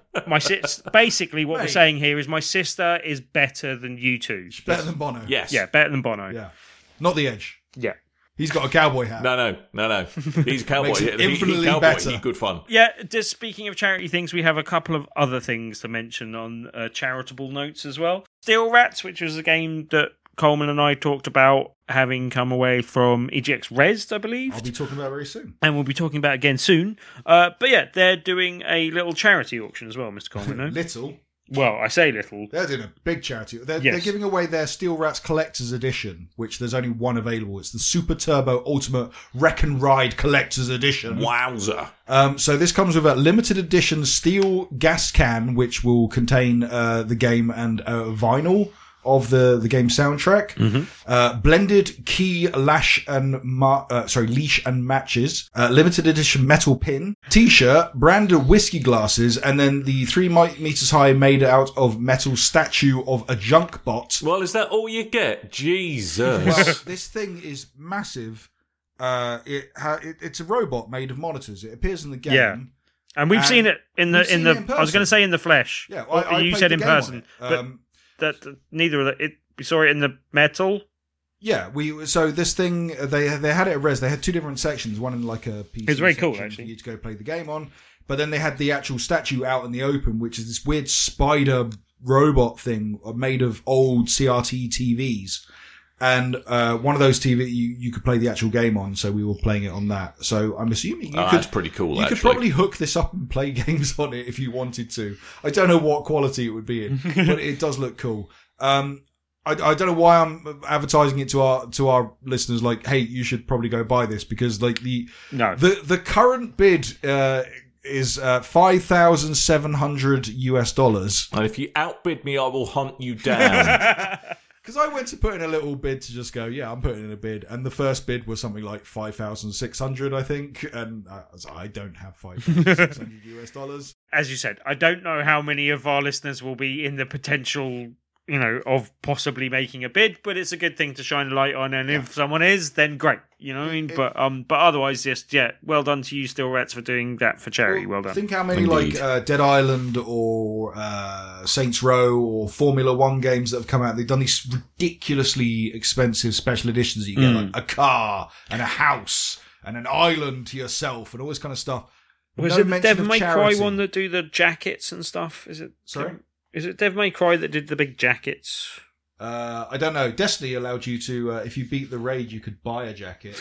D: basically what we're saying here is my sister is better than you two.
E: She's better than Bono.
C: Yes.
D: Yeah, better than Bono.
E: Yeah. Not the Edge.
D: Yeah.
E: He's got a cowboy hat.
C: No. He's a cowboy.
E: Makes it infinitely
C: cowboy.
E: better.
C: He's good fun.
D: Yeah, just speaking of charity things, we have a couple of other things to mention on charitable notes as well. Steel Rats, which was a game that Coleman and I talked about having come away from EGX Res, I believe.
E: I'll be talking about it very soon.
D: And we'll be talking about it again soon. But yeah, they're doing a little charity auction as well, Mr. Coleman. No?
E: Little?
D: Well, I say little.
E: They're doing a big charity. They're giving away their Steel Rats Collector's Edition, which there's only one available. It's the Super Turbo Ultimate Wreck and Ride Collector's Edition.
C: Wowza.
E: So this comes with a limited edition steel gas can, which will contain the game and vinyl. of the game soundtrack. Blended key leash and matches. Limited edition metal pin. T-shirt. Branded whiskey glasses. And then the 3 meters high made out of metal statue of a junk bot.
C: Well, is that all you get? Jesus.
E: Well, this thing is massive. It's a robot made of monitors. It appears in the game.
D: Yeah. And we've seen it in the. I was going to say in the flesh.
E: Yeah, I
D: you said in person, but that neither of it. We saw it in the metal.
E: Yeah, so this thing they had it at Res. They had 2 different sections. One in like a PC.
D: It's very cool,
E: section
D: actually.
E: For you to go play the game on, but then they had the actual statue out in the open, which is this weird spider robot thing made of old CRT TVs. And one of those TV you could play the actual game on, so we were playing it on that. So I'm assuming
C: that's pretty cool.
E: You could probably hook this up and play games on it if you wanted to. I don't know what quality it would be in, but it does look cool. I don't know why I'm advertising it to our listeners. Like, hey, you should probably go buy this because like the current bid is $5,700
C: And if you outbid me, I will hunt you down.
E: Because I went to put in a little bid to just go, yeah, I'm putting in a bid, and the first bid was something like $5,600, I think, and I don't have $5,600.
D: As you said, I don't know how many of our listeners will be in the potential, of possibly making a bid, but it's a good thing to shine a light on, and if someone is, then great, but otherwise, just, well done to you, Still Rats, for doing that for charity. Well done.
E: Think how many,
C: Indeed.
E: like, Dead Island or Saints Row or Formula One games that have come out, they've done these ridiculously expensive special editions that you get, like a car and a house and an island to yourself and all this kind of stuff.
D: Was it the Devil May Cry one that do the jackets and stuff? Is it?
E: Sorry?
D: Is it Devil May Cry that did the big jackets?
E: I don't know. Destiny allowed you to, if you beat the raid, you could buy a jacket.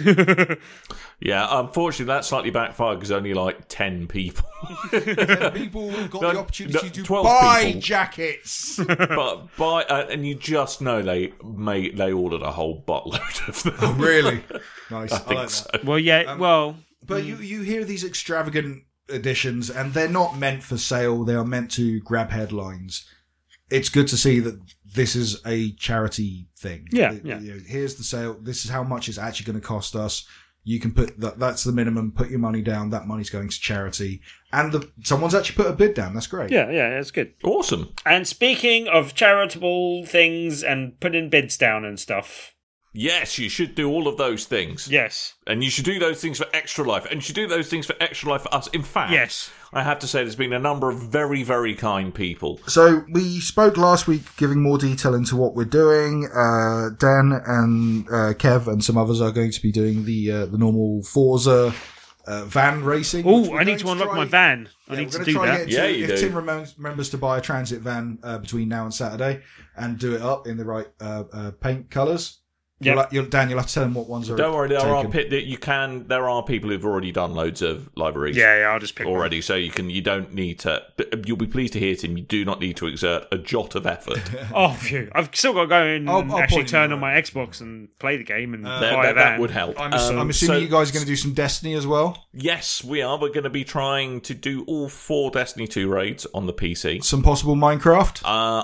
C: Yeah, unfortunately, that slightly backfired because only like 10 people.
E: 10 people got the opportunity to
C: 12
E: buy
C: people.
E: jackets.
C: But and you just know they ordered a whole buttload of them.
E: Oh, really? Nice.
C: I think
E: like
C: so.
E: that.
D: Well,
E: But you hear these extravagant editions, and they're not meant for sale. They are meant to grab headlines. It's good to see that this is a charity thing.
D: Yeah.
E: Here's the sale. This is how much it's actually going to cost us. You can put that's the minimum. Put your money down. That money's going to charity. And someone's actually put a bid down. That's great.
D: Yeah, it's good.
C: Awesome.
D: And speaking of charitable things and putting bids down and stuff.
C: Yes, you should do all of those things.
D: Yes.
C: And you should do those things for Extra Life. And you should do those things for Extra Life for us. In fact,
D: yes.
C: I have to say there's been a number of very, very kind people.
E: So we spoke last week giving more detail into what we're doing. Dan and Kev and some others are going to be doing the normal Forza van racing.
D: Oh, I need to unlock my van. I need to do that.
C: Yeah, you
E: if
C: do.
E: Tim remembers to buy a transit van between now and Saturday and do it up in the right paint colours.
D: Yep.
E: Dan, you'll have to tell him what ones are.
C: Don't worry, there
E: taken.
C: are people who've already done loads of libraries.
D: Yeah, I'll just pick
C: already. So you don't need to. You'll be pleased to hear, Tim. You do not need to exert a jot of effort.
D: Oh, phew. I've still got to go and
E: I'll
D: actually turn on my Xbox and play the game and buy a van.
C: That would help.
E: I'm assuming you guys are going to do some Destiny as well.
C: Yes, we are. We're going to be trying to do all 4 Destiny 2 raids on the PC.
E: Some possible Minecraft.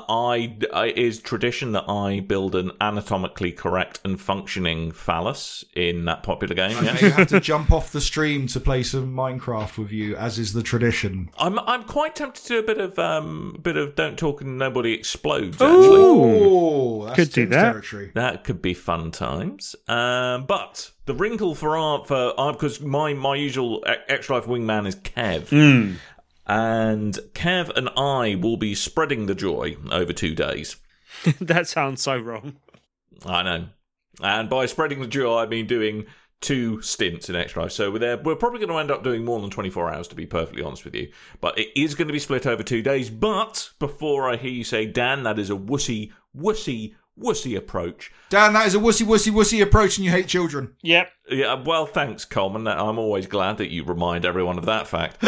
C: It is tradition that I build an anatomically correct and functioning phallus in that popular game.
E: Okay,
C: Yeah.
E: you have to jump off the stream to play some Minecraft with you, as is the tradition.
C: I'm quite tempted to do a bit of Don't Talk and Nobody Explodes. Actually,
E: Oh, that's
D: Could do
E: Tim's
D: that.
E: territory.
C: that could be fun times. But the wrinkle for because my usual Extra Life wingman is Kev, and Kev and I will be spreading the joy over 2 days.
D: That sounds so wrong.
C: I know. And by spreading the joy, I mean doing 2 stints in Extra Life. So we're probably going to end up doing more than 24 hours, to be perfectly honest with you. But it is going to be split over 2 days. But before I hear you say, Dan, that is a wussy approach.
E: Dan, that is a wussy approach, and you hate children.
D: Yep.
C: Yeah, well, thanks, Coleman. I'm always glad that you remind everyone of that fact.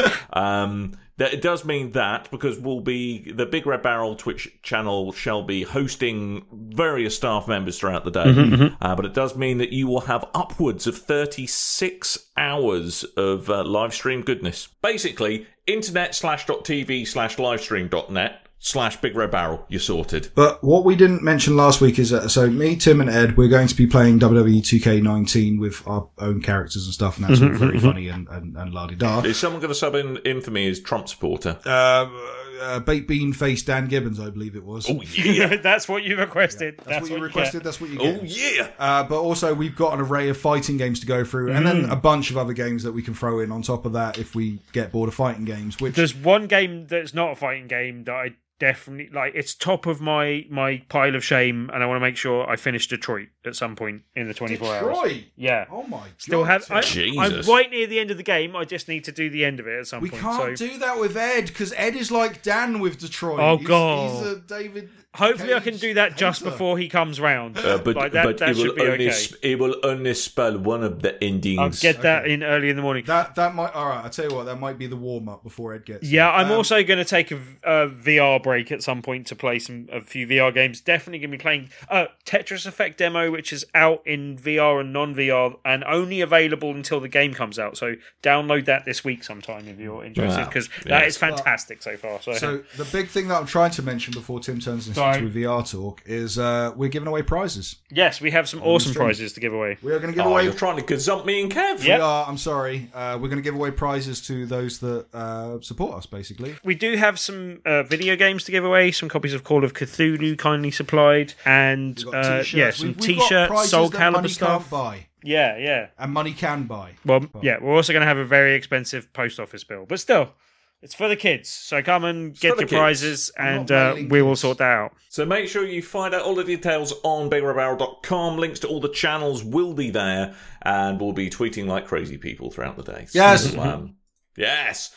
C: That it does mean that, because the Big Red Barrel Twitch channel shall be hosting various staff members throughout the day. But it does mean that you will have upwards of 36 hours of live stream goodness. Basically, internet/.tv/livestream.net. YouTube.com/Big Red Barrel. You're sorted.
E: But what we didn't mention last week is that, so me, Tim and Ed, we're going to be playing WWE 2K19 with our own characters and stuff, and that's all very funny and la-di-da.
C: Is someone going to sub in for me as Trump supporter?
E: Baked bean face Dan Gibbons, I believe it was.
C: Oh, yeah.
D: That's what you requested.
E: That's what you requested. That's what you get.
C: Oh, yeah.
E: But also, we've got an array of fighting games to go through, and then a bunch of other games that we can throw in on top of that if we get bored of fighting games. Which
D: There's one game that's not a fighting game that I definitely like. It's top of my pile of shame, and I want to make sure I finish Detroit at some point in the 24 hours.
E: Detroit?
D: Yeah.
E: Oh my god.
D: Still have. I'm
C: Jesus.
D: right near the end of the game. I just need to do the end of it at some
E: We
D: point.
E: can't do that with Ed, because Ed is like Dan with Detroit.
D: Oh,
E: He's
D: God.
E: a David.
D: Hopefully, I
E: Cage
D: can do that just
E: hater.
D: before he comes round.
C: But
D: that should be okay.
C: It will only spell one of the endings.
D: I'll get that in early in the morning.
E: That might. All right, I'll tell you what. That might be the warm up before Ed gets.
D: Yeah,
E: there.
D: I'm also going to take a VR break at some point to play a few VR games. Definitely going to be playing Tetris Effect demo, which is out in VR and non-VR and only available until the game comes out. So download that this week sometime if you're interested, because that is fantastic so far.
E: So the big thing that I'm trying to mention before Tim turns this into a VR talk is we're giving away prizes.
D: Yes, we have some awesome prizes to give away.
E: We are going to give away.
C: You're trying to gazump me and Kev.
E: We are. I'm sorry. We're going to give away prizes to those that support us. Basically,
D: we do have some video games to give away. Some copies of Call of Cthulhu kindly supplied, and some
E: we've got
D: T-shirts,
E: prizes
D: Soul
E: that
D: Calibur
E: money
D: stuff.
E: Can't buy.
D: Yeah.
E: And money can buy.
D: Well, yeah, we're also going to have a very expensive post office bill, but still, it's for the kids. So come and get your prizes, and we will sort that out.
C: So make sure you find out all the details on BigRedBarrel.com. Links to all the channels will be there, and we'll be tweeting like crazy people throughout the day.
E: Yes.
C: So, yes.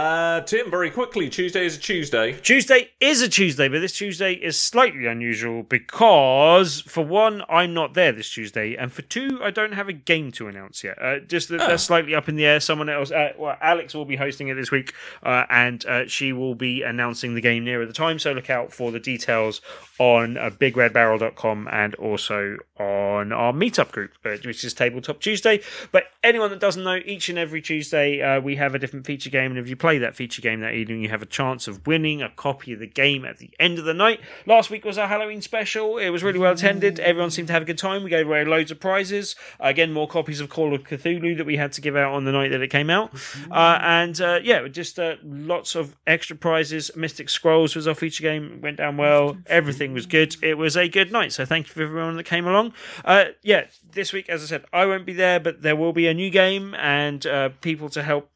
C: Tim, very quickly, Tuesday is a Tuesday.
D: Tuesday is a Tuesday, but this Tuesday is slightly unusual because, for one, I'm not there this Tuesday, and for two, I don't have a game to announce yet. That's slightly up in the air. Someone else, Alex will be hosting it this week, and she will be announcing the game nearer the time, so look out for the details on BigRedBarrel.com and also on our meetup group, which is Tabletop Tuesday. But anyone that doesn't know, each and every Tuesday, we have a different feature game, and if you play that feature game that evening, you have a chance of winning a copy of the game at the end of the night. Last week was our Halloween special. It was really well attended. Everyone seemed to have a good time. We gave away loads of prizes. Again, more copies of Call of Cthulhu that we had to give out on the night that it came out. Just lots of extra prizes. Mystic Scrolls was our feature game. It went down well. Everything was good. It was a good night. So thank you for everyone that came along. This week, as I said, I won't be there, but there will be a new game and people to help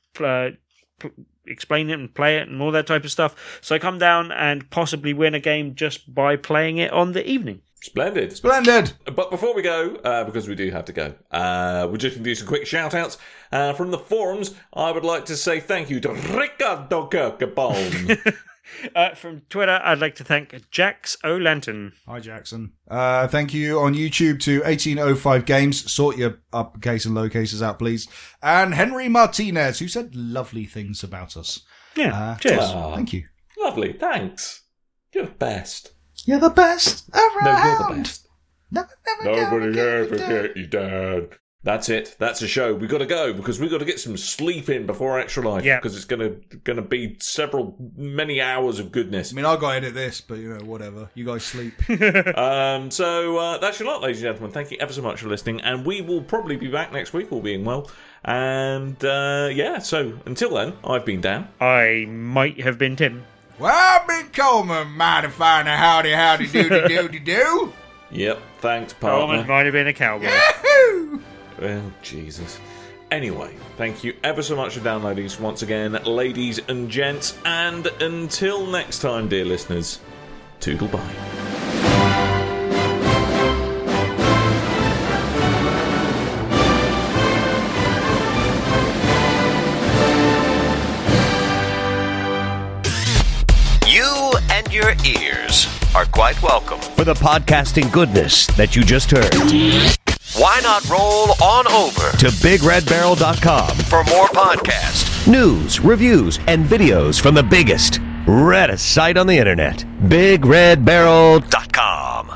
D: explain it and play it and all that type of stuff. So come down and possibly win a game just by playing it on the evening.
C: Splendid. But before we go, because we do have to go, we're just going to do some quick shout-outs. From the forums, I would like to say thank you to Ricardo Kirkebone.
D: From Twitter, I'd like to thank Jax O'Lantern.
E: Hi, Jackson. Thank you on YouTube to 1805 Games. Sort your uppercase and lowercases out, please. And Henry Martinez, who said lovely things about us.
D: Yeah, cheers.
E: Thank you.
C: Lovely, thanks. You're the best.
E: You're the best around.
C: No, you're the best.
E: Never
C: Nobody ever get you, Dad. That's it. That's a show. We've got to go because we've got to get some sleep in before Extra Life.
D: Yeah.
C: Because it's gonna be many hours of goodness.
E: I mean, I've got to edit this, but whatever. You guys sleep.
C: So that's your lot, ladies and gentlemen. Thank you ever so much for listening, and we will probably be back next week, all being well. And so until then, I've been Dan.
D: I might have been Tim.
E: Well, Big Coleman, mighty fine, howdy, do.
C: Yep. Thanks, partner.
D: Coleman might have been a cowboy.
E: Yahoo!
C: Oh, Jesus. Anyway, thank you ever so much for downloading this once again, ladies and gents. And until next time, dear listeners, toodle bye.
B: You and your ears are quite welcome.
F: For the podcasting goodness that you just heard.
B: Why not roll on over
F: To BigRedBarrel.com
B: for more podcasts?
F: news, reviews, and videos from the biggest, reddest site on the internet. BigRedBarrel.com.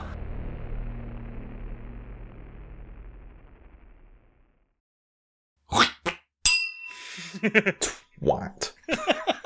C: What?